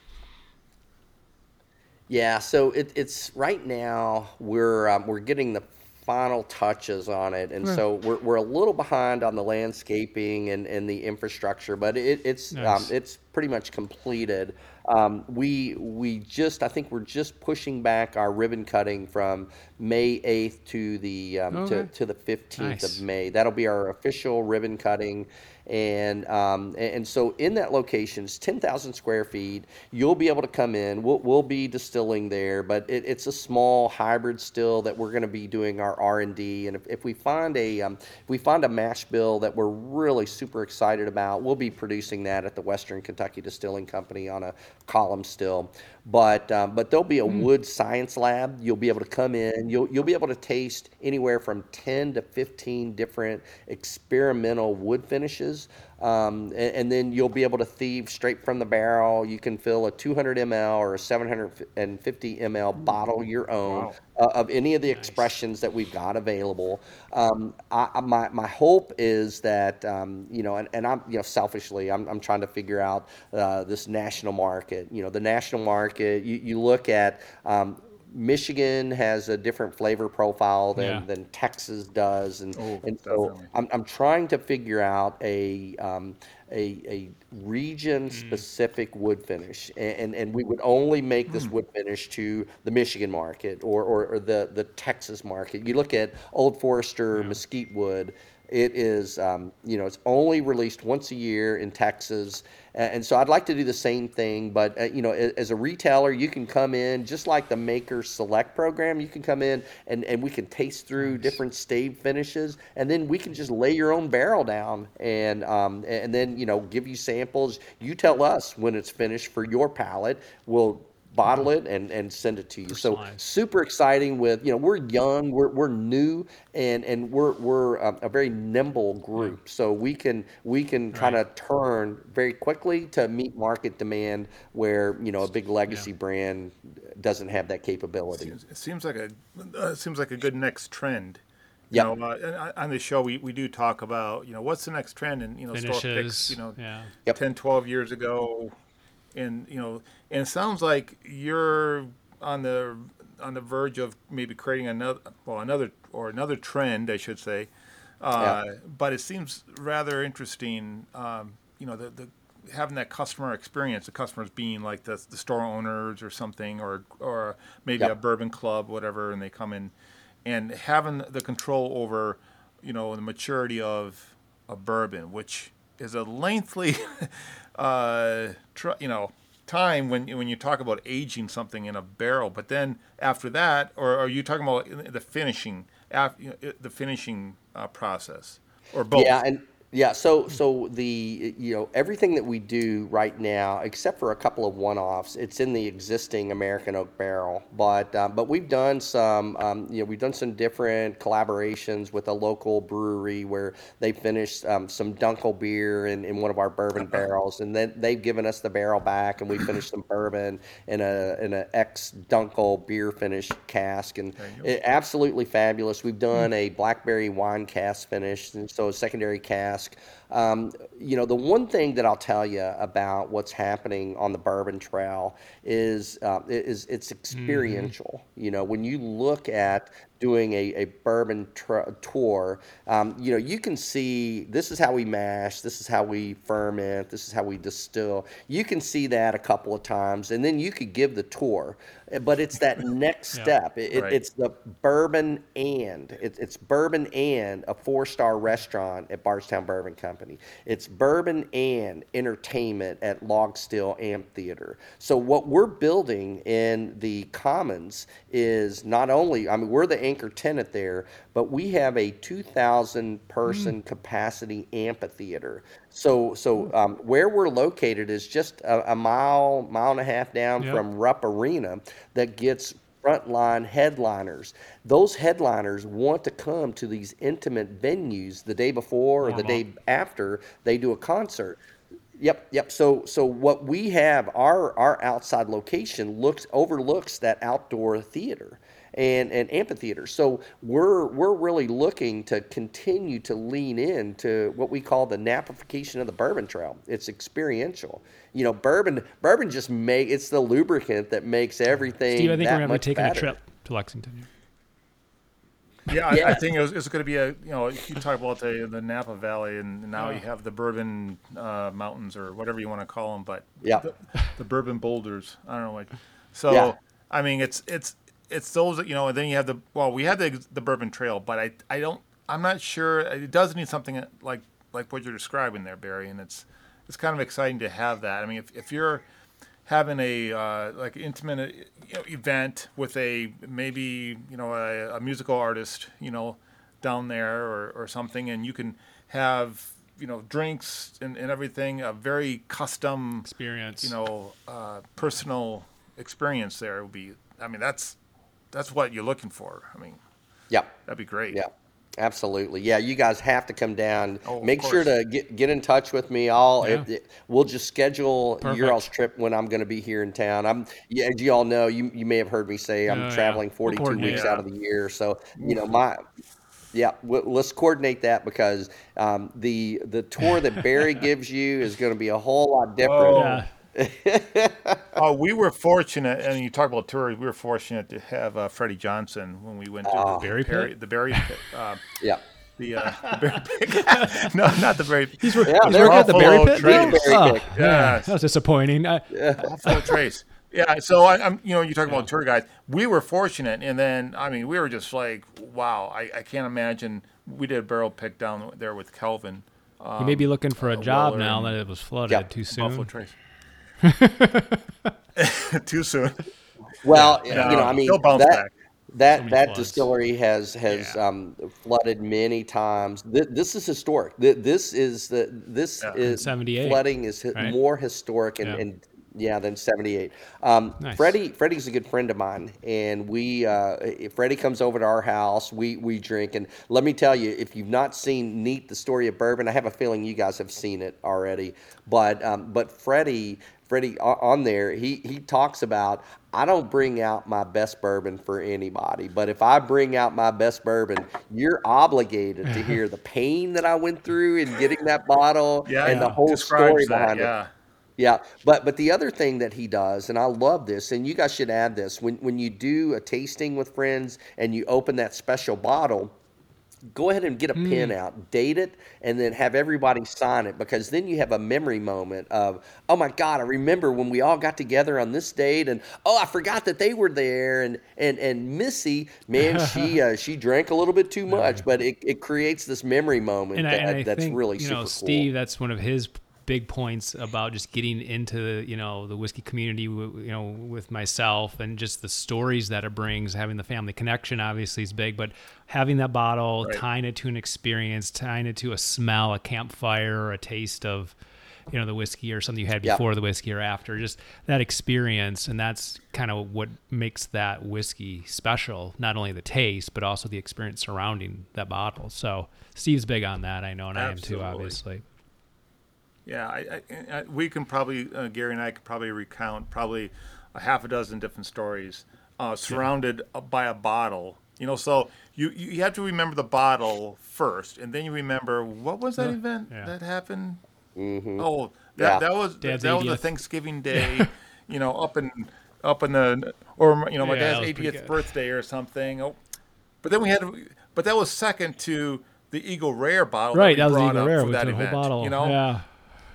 Yeah, so it, it's right now we're um, we're getting the final touches on it, and so we're we're a little behind on the landscaping and, and the infrastructure, but it, it's um, Nice. it's pretty much completed. Um, we we just I think we're just pushing back our ribbon cutting from May eighth to the um, to, Okay. to the fifteenth Nice. of May. That'll be our official ribbon cutting. And um, and and so in that location, it's ten thousand square feet. You'll be able to come in. We'll, we'll be distilling there, but it, it's a small hybrid still that we're going to be doing our R and D. And if, if we find a um, if we find a mash bill that we're really super excited about, we'll be producing that at the Western Kentucky Distilling Company on a column still. But um, but there'll be a wood science lab. You'll be able to come in. You'll you'll be able to taste anywhere from ten to fifteen different experimental wood finishes. Um, and, and then you'll be able to thieve straight from the barrel. You can fill a two hundred milliliter or a seven hundred fifty milliliter bottle your own Wow. uh, of any of the expressions that we've got available. Um, I, I- my my hope is that um, you know, and, and I'm you know selfishly, I'm I'm trying to figure out uh, this national market. You know, the national market. You you look at. Um, Michigan has a different flavor profile than, Yeah. than Texas does, and Oh, and so definitely. I'm I'm trying to figure out a um, a, a region specific wood finish, and, and and we would only make this wood finish to the Michigan market or, or, or the the Texas market. You look at Old Forester mesquite wood. It is, um, you know, it's only released once a year in Texas, A- and so I'd like to do the same thing. But uh, you know, a- as a retailer, you can come in just like the Maker Select program. You can come in and, and we can taste through different stave finishes, and then we can just lay your own barrel down, and um, and then you know give you samples. You tell us when it's finished for your palate. We'll bottle it and, and send it to you. So Personalized. super exciting with, you know, we're young, we're, we're new, and, and we're, we're a, a very nimble group. So we can, we can kind of turn very quickly to meet market demand where, you know, a big legacy brand doesn't have that capability. It seems like a uh, seems like a good next trend. You Yep. know, uh, and on the show we, we do talk about, you know, what's the next trend, and you know, store picks, Finishes. you know, Yeah. Yep. ten, twelve years ago, and you know, and it sounds like you're on the on the verge of maybe creating another, well, another or another trend, I should say. Uh, But it seems rather interesting. Um, you know, the the having that customer experience, the customers being like the, the store owners or something, or or maybe Yep. a bourbon club, whatever, and they come in, and having the control over, you know, the maturity of a bourbon, which is a lengthy, uh, tr- you know, time when when you talk about aging something in a barrel. But then after that, or are you talking about the finishing, af- you know, the finishing uh, process, or both? Yeah, and yeah, so so the you know everything that we do right now, except for a couple of one-offs, it's in the existing American Oak barrel. But um, but we've done some um, you know we've done some different collaborations with a local brewery where they finished um, some Dunkel beer in, in one of our bourbon barrels, and then they've given us the barrel back, and we finished some bourbon in a in an ex Dunkel beer finish cask, and it, absolutely fabulous. We've done a blackberry wine cask finish, and so a secondary cask. Um, you know, the one thing that I'll tell you about what's happening on the bourbon trail is uh, is it's experiential. You know, when you look at doing a, a bourbon tr- tour, um, you know, you can see this is how we mash, this is how we ferment, this is how we distill. You can see that a couple of times, and then you could give the tour. but it's that next Yeah. step. It, it- Right. It's the bourbon and it, it's bourbon and a four star restaurant at Bardstown Bourbon Company. It's bourbon and entertainment at Log Still Amphitheater. So what we're building in the Commons is not only, I mean, we're the anchor tenant there, but we have a two thousand person capacity amphitheater. So, so um, where we're located is just a, a mile, mile and a half down Yep. from Rupp Arena that gets frontline headliners. Those headliners want to come to these intimate venues the day before or the Warm day after they do a concert. Yep, yep. So, so what we have, our our outside location looks overlooks that outdoor theater and and amphitheater. So we're we're really looking to continue to lean into what we call the Napification of the Bourbon Trail. It's experiential. You know, bourbon bourbon just make it's the lubricant that makes everything. Steve, I think that we're going to be much taking better. a trip to Lexington. Yeah, I, I Yeah. think it was, it's going to be a, you know, you talk about the, the Napa Valley, and now Yeah. you have the Bourbon uh, Mountains, or whatever you want to call them, but Yeah. the, the Bourbon Boulders. I don't know what. So, Yeah. I mean, it's it's it's those that, you know, and then you have the, well, we have the the Bourbon Trail, but I I don't, I'm not sure, it does need something like like what you're describing there, Barry, and it's it's kind of exciting to have that. I mean, if if you're having a uh, like intimate, you know, event with a maybe, you know, a, a musical artist, you know, down there, or, or something, and you can have, you know, drinks and, and everything, a very custom Experience. you know, uh, personal experience there would be, I mean, that's that's what you're looking for. I mean, Yeah. that'd be great. Yeah, absolutely. Yeah, you guys have to come down. Oh, of Make sure course. to get get in touch with me. I'll Yeah. if, if- we'll just schedule Perfect. your all's trip when I'm going to be here in town. I'm yeah, as you all know, you you may have heard me say I'm Oh, yeah. traveling We'll forty-two coordinate. weeks Yeah. out of the year. So you know my. Yeah, w- let's coordinate that because um, the the tour that Barry gives you is going to be a whole lot different. Oh. Yeah. Oh, we were fortunate, and you talk about tours. We were fortunate to have uh, Freddie Johnson when we went to Ah. the Berry Perry- Pit? the Berry Pit. Uh, Yeah. the, uh, the Berry Pit. No, not the Berry Pit. He's, wor- Yeah, he's they're working at the all Berry full Pit of now? trees. Oh, Berry Pit. yeah. Yes. That was disappointing. I, All full trace. Yeah, so I, I'm, you know, you talk about tour guides. We were fortunate, and then I mean, we were just like, wow, I, I can't imagine. We did a barrel pick down there with Kelvin, you may be looking for a uh, job Weller now and- that it was flooded Yeah. too soon. Buffalo Trace. Too soon. Well, Yeah. you know, I mean He'll bounce that back. that So many that floods. distillery has has Yeah. um, flooded many times. Th- this is historic. Th- This is the this Yeah. is seventy-eight, flooding is hi- right? more historic and, Yeah. and yeah than seventy-eight. Um, Nice. Freddie Freddie's a good friend of mine, and we uh, if Freddie comes over to our house, we we drink. And let me tell you, if you've not seen Neat the Story of Bourbon, I have a feeling you guys have seen it already. But um, but Freddie. Freddie o- on there, he he talks about, I don't bring out my best bourbon for anybody, but if I bring out my best bourbon, you're obligated to hear the pain that I went through in getting that bottle Yeah, and the yeah. whole Describes story that, behind it. yeah. Yeah, but but the other thing that he does, and I love this, and you guys should add this, when when you do a tasting with friends and you open that special bottle, go ahead and get a pin out, date it, and then have everybody sign it, because then you have a memory moment of, oh my God, I remember when we all got together on this date, and oh, I forgot that they were there, and and and Missy, man, she uh, she drank a little bit too much, but it, it creates this memory moment and I, that, and I that's think, really you super know, cool. Steve, that's one of his big points about just getting into, you know, the whiskey community, w- you know, with myself, and just the stories that it brings. Having the family connection obviously is big, but having that bottle, Right. tying it to an experience, tying it to a smell, a campfire, or a taste of, you know, the whiskey or something you had Yep. before the whiskey or after, just that experience. And that's kind of what makes that whiskey special, not only the taste, but also the experience surrounding that bottle. So Steve's big on that, I know, and I am too, Absolutely. obviously. Yeah, I, I, I, we can probably, uh, Gary and I could probably recount probably a half a dozen different stories uh, surrounded by a bottle. You know, so you, you have to remember the bottle first, and then you remember, what was that event Yeah. that happened? Mhm. Oh, that, Yeah. that was Dad's that was a eightieth. Thanksgiving Day, you know, up in up in the, or you know, my Yeah, that dad's was pretty eightieth good. birthday or something. Oh, but then we had, but that was second to the Eagle Rare bottle. Right, that, that we was the brought Eagle up Rare for with that the whole event, bottle. You know, Yeah.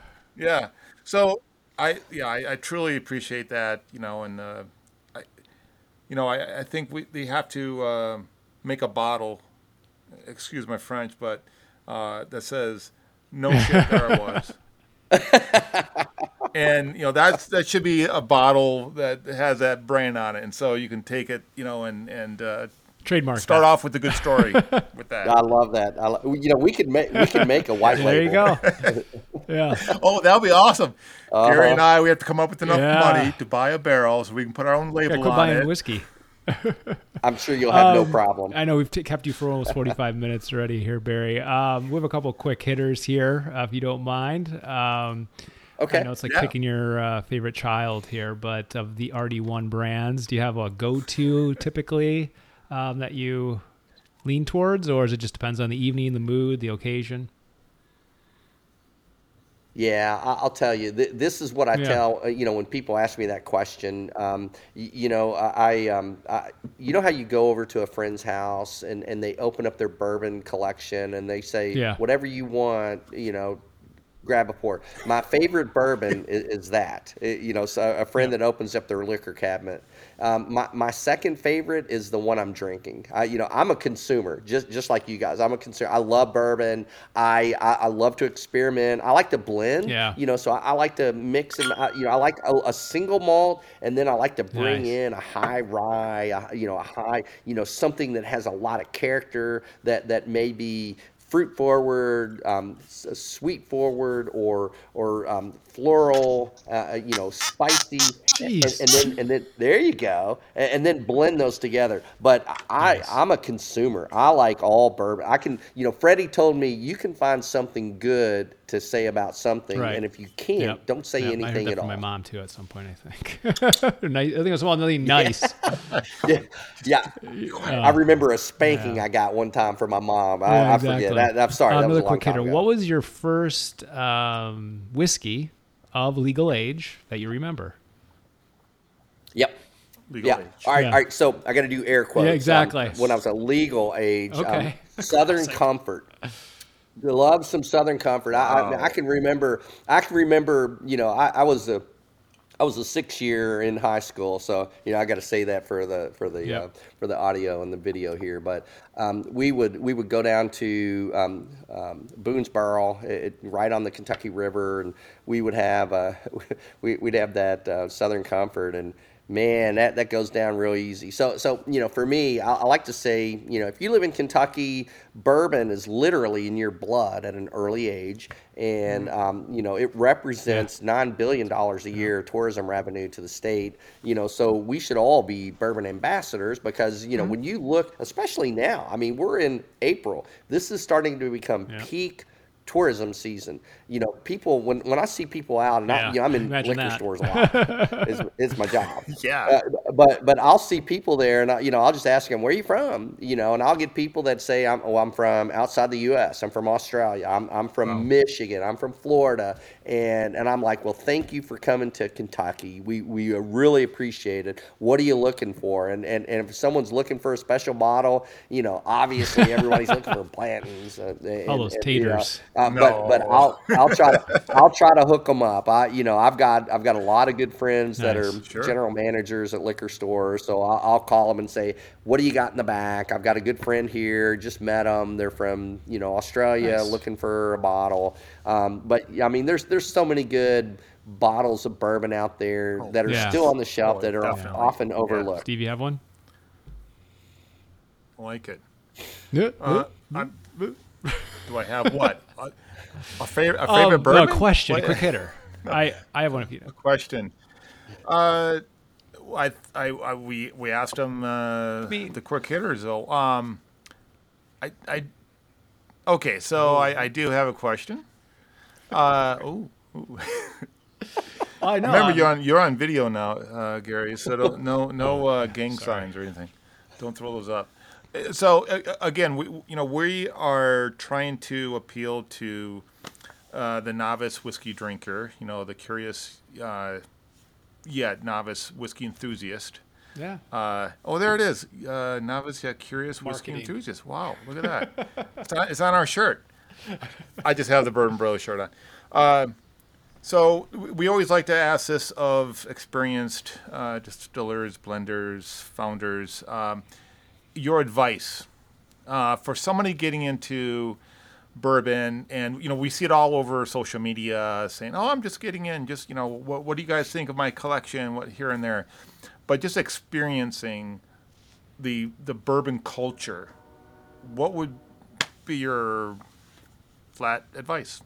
yeah. So I yeah I, I truly appreciate that. You know, and uh, I you know, I, I think we they have to uh, make a bottle. Excuse my French, but uh, that says "No shit, there I was." And you know that's that should be a bottle that has that brand on it, and so you can take it, you know, and and uh, Trademark. start that. off with a good story with that. I love that. I, lo- you know, we could make we could make a white There you label. go. Yeah. Oh, that'll be awesome. Uh-huh. Gary and I, we have to come up with enough Yeah. money to buy a barrel so we can put our own Yeah, label quit on buying it. whiskey. I'm sure you'll have no Um, problem. I know we've t- kept you for almost forty-five minutes already here, Barry. Um, we have a couple quick hitters here, uh, if you don't mind. Um, Okay. I know it's like Yeah. picking your uh, favorite child here, but of the R D one brands, do you have a go-to typically um, that you lean towards, or is it just depends on the evening, the mood, the occasion? Yeah, I- I'll tell you. Th- This is what I Yeah. tell uh, you know when people ask me that question. Um, y- you know, I, I, um, I, you know how you go over to a friend's house and, and they open up their bourbon collection and they say, Yeah. whatever you want, you know, grab a pour. My favorite bourbon is, is that. It- you know, so a friend that opens up their liquor cabinet. Um, my my second favorite is the one I'm drinking. I, you know, I'm a consumer, just just like you guys. I'm a consumer. I love bourbon. I I, I love to experiment. I like to blend. Yeah. You know, so I, I like to mix and I, you know I like a, a single malt, and then I like to bring Nice. in a high rye. A, you know, a high. You know, something that has a lot of character that that may be fruit forward, um, s- sweet forward, or or um, floral, uh, you know, spicy, and, Jeez. and then and then there you go, and, and then blend those together. But I Nice. I'm a consumer. I like all bourbon. I can, you know, Freddie told me you can find something good to say about something, Right. and if you can't, Yep. don't say Yep, I heard anything that at from all. my mom too at some point. I think. Nice. I think it was well, nothing nice. Yeah, yeah. I remember a spanking I got one time from my mom. I, Yeah, I forget. exactly. That, I'm sorry. Uh, that was another a long quick time hitter. ago. What was your first um, whiskey of legal age that you remember? Yep. Legal Yeah. age. All right. Yeah. All right. So I got to do air quotes. Yeah, Um, exactly. when I was a legal age, Okay. um, Southern Comfort. Love some Southern Comfort. I, I, I can remember. I can remember. You know, I, I was a. I was a six year in high school, so you know I got to say that for the for the Yep. uh, for the audio and the video here. But um, we would we would go down to um, um, Boonesboro, it, right on the Kentucky River, and we would have uh, we, we'd have that uh, Southern Comfort, and man, that, that goes down real easy. So so you know, for me, I, I like to say, you know, if you live in Kentucky, bourbon is literally in your blood at an early age, and um, you know it represents nine billion dollars a year tourism revenue to the state. You know, so we should all be bourbon ambassadors because you know when you look, especially now, I mean, we're in April. This is starting to become Yeah. peak tourism season. You know, people when when I see people out, and Yeah, I, you know, I'm in imagine liquor that. stores a lot. it's, it's my job. Yeah. Uh, but but I'll see people there, and I, you know I'll just ask them, "Where are you from?" You know, and I'll get people that say, "I'm oh I'm from outside the U S. I'm from Australia. I'm I'm from Michigan. I'm from Florida." And and I'm like, "Well, thank you for coming to Kentucky. We we really appreciate it. What are you looking for?" And and and if someone's looking for a special bottle, you know, obviously everybody's looking for Blanton's. Uh, and, All those and, you know, taters. uh, But but No. I'll I'll try to I'll try to hook them up. I you know I've got I've got a lot of good friends that are Nice. Sure. general managers at liquor stores, so I'll, I'll call them and say, "What do you got in the back? I've got a good friend here. Just met them. They're from you know Australia, Nice. looking for a bottle." Um, but I mean, there's there's so many good bottles of bourbon out there that are Yeah. still on the shelf Oh, that are definitely. often Yeah. overlooked. Steve, you have one? I like it. Yeah. Uh, I'm- do I have what? A, a, favorite, a Um, favorite bourbon? A question, What- a quick hitter. I, I have one if you know. question. Uh, I, I, I we we asked them uh, mean- the quick hitters though. Um, I, I, okay, so I, I do have a question. Uh, ooh, ooh. I know. Remember you're on you're on video now, uh, Gary. So don't, no no uh, gang signs or anything. Don't throw those up. Uh, So uh, again, we you know we are trying to appeal to uh, the novice whiskey drinker. You know the curious, uh, yet novice whiskey enthusiast. Yeah. Uh, oh, there it is. Uh, novice yet curious whiskey Marketing. enthusiast. Wow, look at that. it's, on, it's on our shirt. I just have the Bourbon Bros shirt on. Uh, So we always like to ask this of experienced uh, distillers, blenders, founders. Um, your advice uh, for somebody getting into bourbon, and you know we see it all over social media, saying, "Oh, I'm just getting in. Just you know, what, what do you guys think of my collection? What here and there?" But just experiencing the the bourbon culture, what would be your flat advice?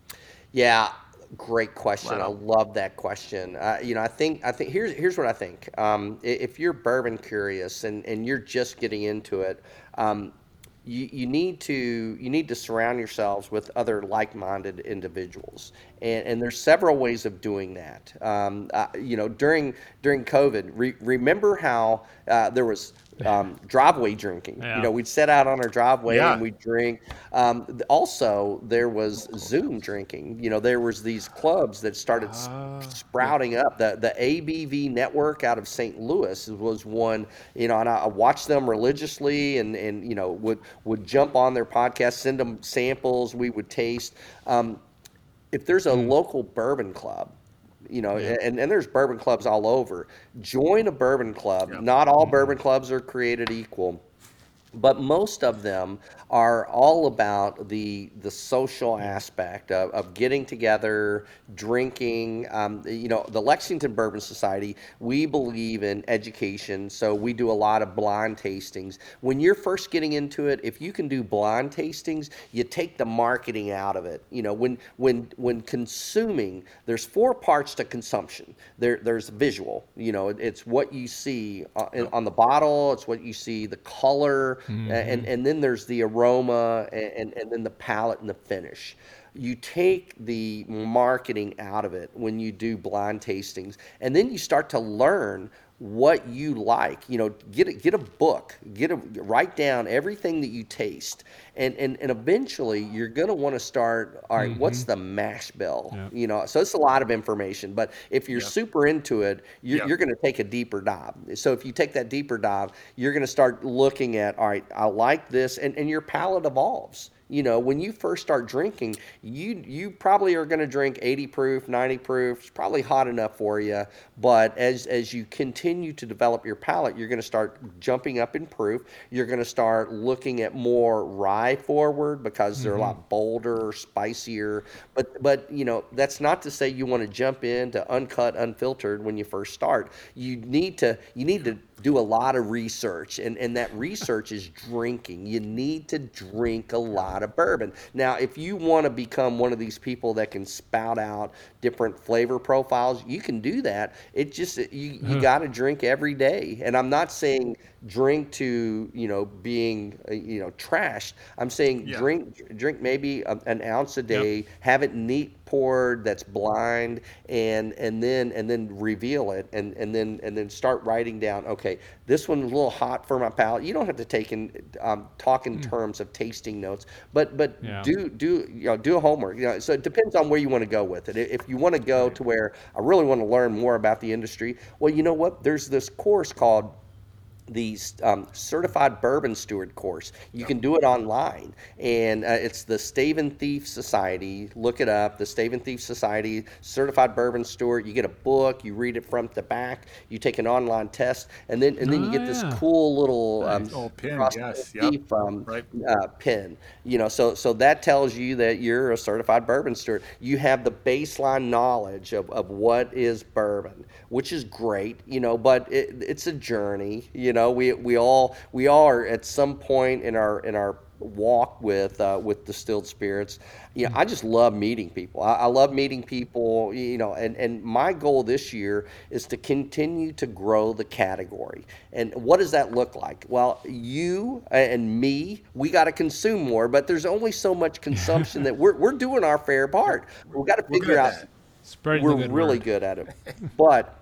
Yeah, great question. I Wow. love that question. Uh, you know, I think I think here's here's what I think. Um, i- if you're bourbon curious and and you're just getting into it, um, you, you need to you need to surround yourselves with other like-minded individuals, and and there's several ways of doing that. Um, uh, you know, during during COVID, re- remember how uh, there was um, driveway drinking. You Yeah. know, we'd set out on our driveway and Yeah. we'd drink. Um, th- also, there was Zoom drinking. You know, there was these clubs that started s- sprouting up. The the A B V network out of Saint Louis was one. You know, and I, I watched them religiously, and and you know would would jump on their podcast, send them samples. We would taste. Um, if there's a local bourbon club, you know, Yeah. and, and there's bourbon clubs all over, join a bourbon club. Yeah. Not all bourbon clubs are created equal, but most of them are all about the the social aspect of, of getting together, drinking. Um, you know, the Lexington Bourbon Society, we believe in education, so we do a lot of blind tastings. When you're first getting into it, if you can do blind tastings, you take the marketing out of it. You know, when when when consuming, there's four parts to consumption. There there's visual. You know, it- it's what you see uh, in- on the bottle. It's what you see, the color, a- and and then there's the aroma, and, and and then the palate and the finish. You take the marketing out of it when you do blind tastings, and then you start to learn what you like. You know, get a, get a book, get a write down everything that you taste, and and and eventually you're gonna want to start. All right, what's the mash bill? Yeah. You know, so it's a lot of information. But if you're Yeah. super into it, you're, Yeah. you're going to take a deeper dive. So if you take that deeper dive, you're going to start looking at, all right, I like this, and and your palate evolves. You know, when you first start drinking, you you probably are going to drink eighty proof, ninety proof. It's probably hot enough for you. But as as you continue to develop your palate, you're going to start jumping up in proof. You're going to start looking at more rye forward because they're a lot bolder, spicier. But but you know, that's not to say you want to jump into uncut, unfiltered when you first start. You need to you need to do a lot of research, and, and that research is drinking. You need to drink a lot of bourbon. Now, if you want to become one of these people that can spout out different flavor profiles, you can do that. It just you, you got to drink every day. And I'm not saying drink to, you know, being uh, you know, trashed. I'm saying Yeah. drink drink maybe a, an ounce a day, have it neat poured, that's blind, and and then and then reveal it, and and then and then start writing down, okay, this one's a little hot for my palate. You don't have to take in um, talk in terms of tasting notes, but but Yeah. do do you know do a homework. You know, so it depends on where you want to go with it. If you want to go to where I really want to learn more about the industry, well, you know what? There's this course called the um, Certified Bourbon Steward course. You can do it online, and uh, it's the Stave and Thief Society. Look it up, the Stave and Thief Society, Certified Bourbon Steward. You get a book, you read it front to back, you take an online test, and then and then you Oh, get this yeah. cool little um, Oh, pin, Cross yes, the yep. Thief, um, Right. uh, pin. You know, so so that tells you that you're a certified bourbon steward. You have the baseline knowledge of, of what is bourbon, which is great. You know, but it, it's a journey. You know, we we all we all are at some point in our in our walk with uh, with distilled spirits. You know, I just love meeting people. I, I love meeting people. You know, and and my goal this year is to continue to grow the category. And what does that look like? Well, you and me, we got to consume more, but there's only so much consumption that we're we're doing our fair part. We've got to We're good figure at out. that. Spreading We're the good really word. good at it, but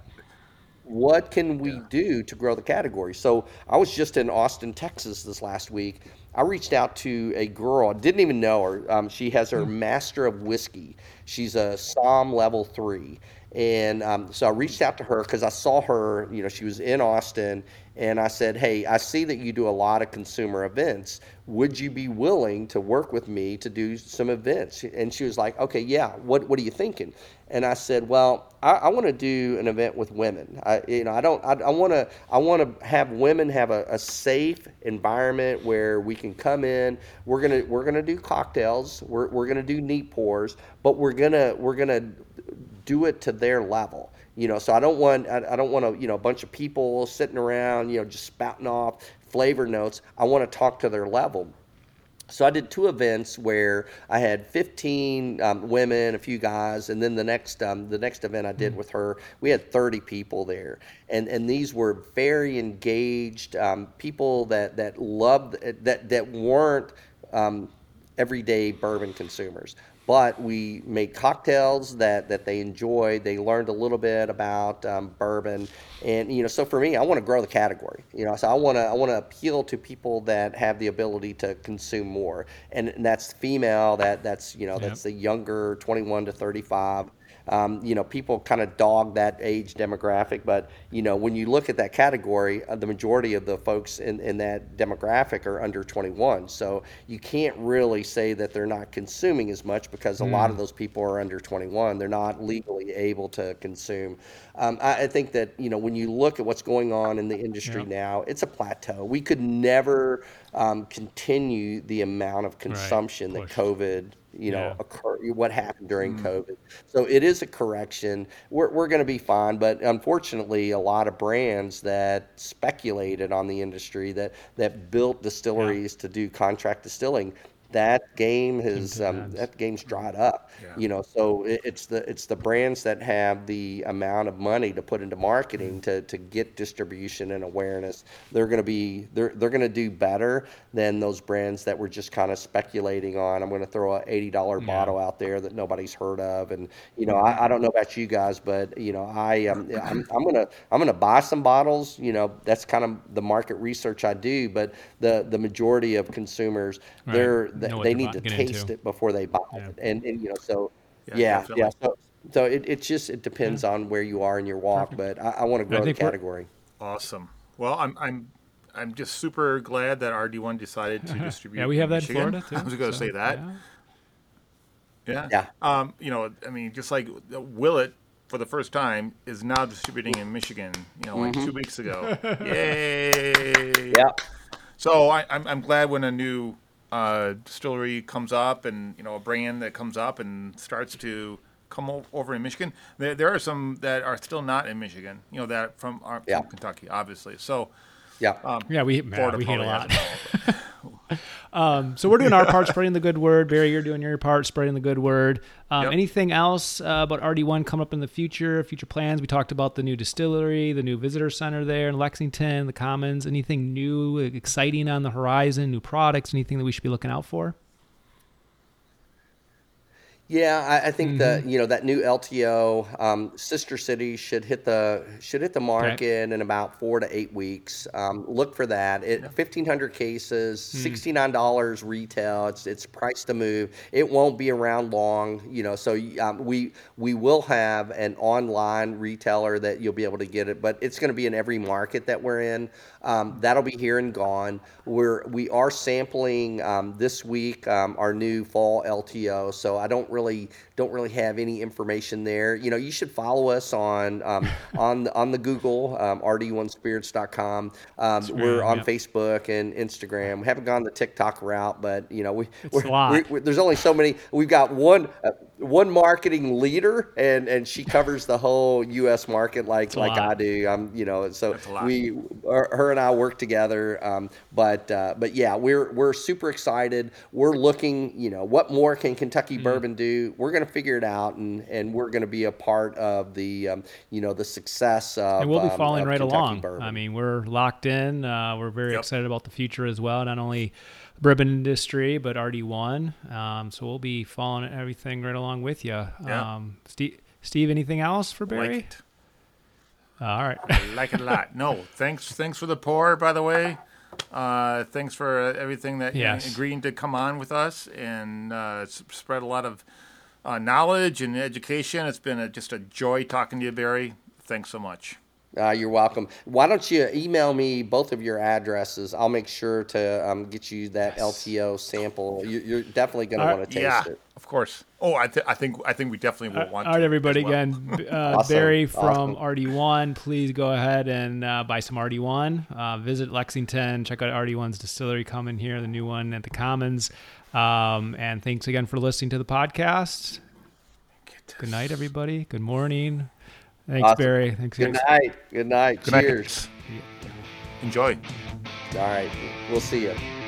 what can we do to grow the category? So I was just in Austin, Texas this last week. I reached out to a girl, I didn't even know her. Um, she has her Master of Whiskey. She's a Somm level three. And um, so I reached out to her because I saw her, you know, she was in Austin, and I said, hey, I see that you do a lot of consumer events. Would you be willing to work with me to do some events? And she was like, okay, yeah, what, what are you thinking? And I said, well, I, I want to do an event with women. I, you know, I don't, I, I want to, I want to have women have a, a safe environment where we can come in. We're gonna, we're gonna do cocktails. We're, we're gonna do neat pours, but we're gonna, we're gonna do it to their level. You know, so I don't want, I, I don't want to, you know, a bunch of people sitting around, you know, just spouting off flavor notes. I want to talk to their level. So I did two events where I had fifteen um, women, a few guys, and then the next um, the next event I did with her, we had thirty people there, and and these were very engaged um, people that that loved that that weren't um, everyday bourbon consumers. But we made cocktails that, that they enjoyed. They learned a little bit about um, bourbon, and you know. So for me, I want to grow the category. You know, so I want to I want to appeal to people that have the ability to consume more, and, and that's female. That that's you know Yep. that's the younger twenty-one to thirty-five. Um, you know, people kind of dog that age demographic, but you know, when you look at that category, uh, the majority of the folks in, in that demographic are under twenty-one. So you can't really say that they're not consuming as much because a Mm. lot of those people are under twenty-one. They're not legally able to consume. Um, I, I think that you know, when you look at what's going on in the industry Yep. now, it's a plateau. We could never um, continue the amount of consumption that Push. COVID you know, Yeah. occur, what happened during COVID. So it is a correction. We're, we're going to be fine, but unfortunately, a lot of brands that speculated on the industry, that, that built distilleries to do contract distilling, that game has Into um, that. that game's dried up. Yeah. You know, so it, it's the it's the brands that have the amount of money to put into marketing to, to get distribution and awareness. They're going to be they're they're going to do better than those brands that were just kind of speculating on. I'm going to throw a eighty dollar Yeah. bottle out there that nobody's heard of, and you know, I, I don't know about you guys, but you know, I um, I'm, I'm gonna I'm gonna buy some bottles. You know, that's kind of the market research I do, but the the majority of consumers, Right. they're Know they, what they they're need bu- to getting taste into. it before they buy Yeah. it, and and you know, so Yeah, yeah, definitely. yeah. So so it, it just it depends on where you are in your walk, but I, I want to grow the think we're- category. Awesome. Well, I'm I'm I'm just super glad that R D one decided to distribute. Yeah, we have in that in Michigan. Florida too. I was going to so, say that. yeah. Yeah. Yeah. Um, you know, I mean, just like Willet for the first time is now distributing in Michigan. You know, like two weeks ago. Yay! Yeah. So I, I'm I'm glad when a new uh, distillery comes up, and you know, a brand that comes up and starts to come o- over in Michigan. There, there are some that are still not in Michigan. You know, that from are Yeah. from Kentucky, obviously. So Yeah. um, Yeah, we, yeah, Florida we hate a probably lot. has them all, Um, so we're doing our part, spreading the good word. Barry, you're doing your part, spreading the good word. Um, Yep. Anything else uh, about R D one coming up in the future, future plans? We talked about the new distillery, the new visitor center there in Lexington, the Commons. Anything new, exciting on the horizon, new products, anything that we should be looking out for? Yeah, I, I think Mm-hmm. that you know that new L T O um, sister city should hit the should hit the market in about four to eight weeks. Um, look for that. It fifteen hundred cases, Hmm. sixty nine dollars retail. It's it's priced to move. It won't be around long, you know. So um, we we will have an online retailer that you'll be able to get it, but it's going to be in every market that we're in. Um, that'll be here and gone. We're we are sampling um, this week um, our new fall L T O. So I don't really don't really have any information there. You know, you should follow us on um, on on the Google um, R D one spirits dot com. Um, we're on yep. Facebook and Instagram. We haven't gone the TikTok route, but you know, we It's we're, a lot. we we there's only so many. We've got one uh, one marketing leader, and and she covers the whole U S market like a like lot. I do. Um, you know, so That's a lot. we her, her and I work together. Um, but uh, but yeah, we're we're super excited. We're looking. You know, what more can Kentucky Mm. bourbon do? We're going to figure it out, and and we're going to be a part of the um, you know the success of. And we'll be um, following of right Kentucky along. Bourbon. I mean, we're locked in. Uh, we're very Yep. excited about the future as well. Not only the bourbon industry, but R D one. Um, so we'll be following everything right along with you. Yeah. Um, Steve, Steve, anything else for Barry? like it. All right. I like it a lot. No, thanks thanks for the pour, by the way. Uh, thanks for everything that Yes. you agreeing to come on with us and uh, s- spread a lot of uh, knowledge and education. It's been a, just a joy talking to you, Barry. Thanks so much. Uh, you're welcome. Why don't you email me both of your addresses? I'll make sure to um, get you that L T O sample. You, you're definitely going to Uh, want to taste Yeah, it. of course. Oh, I, th- I think I think we definitely will want All to. right, everybody. as well. Again, uh, Awesome. Barry from Awesome. R D one. Please go ahead and uh, buy some R D one. Uh, visit Lexington. Check out R D one's distillery coming here, the new one at the Commons. Um, and thanks again for listening to the podcast. Good night, everybody. Good morning. Thanks, Awesome. Barry. Thanks. Good guys. night. Good night. Good night. Cheers. Enjoy. All right. We'll see you.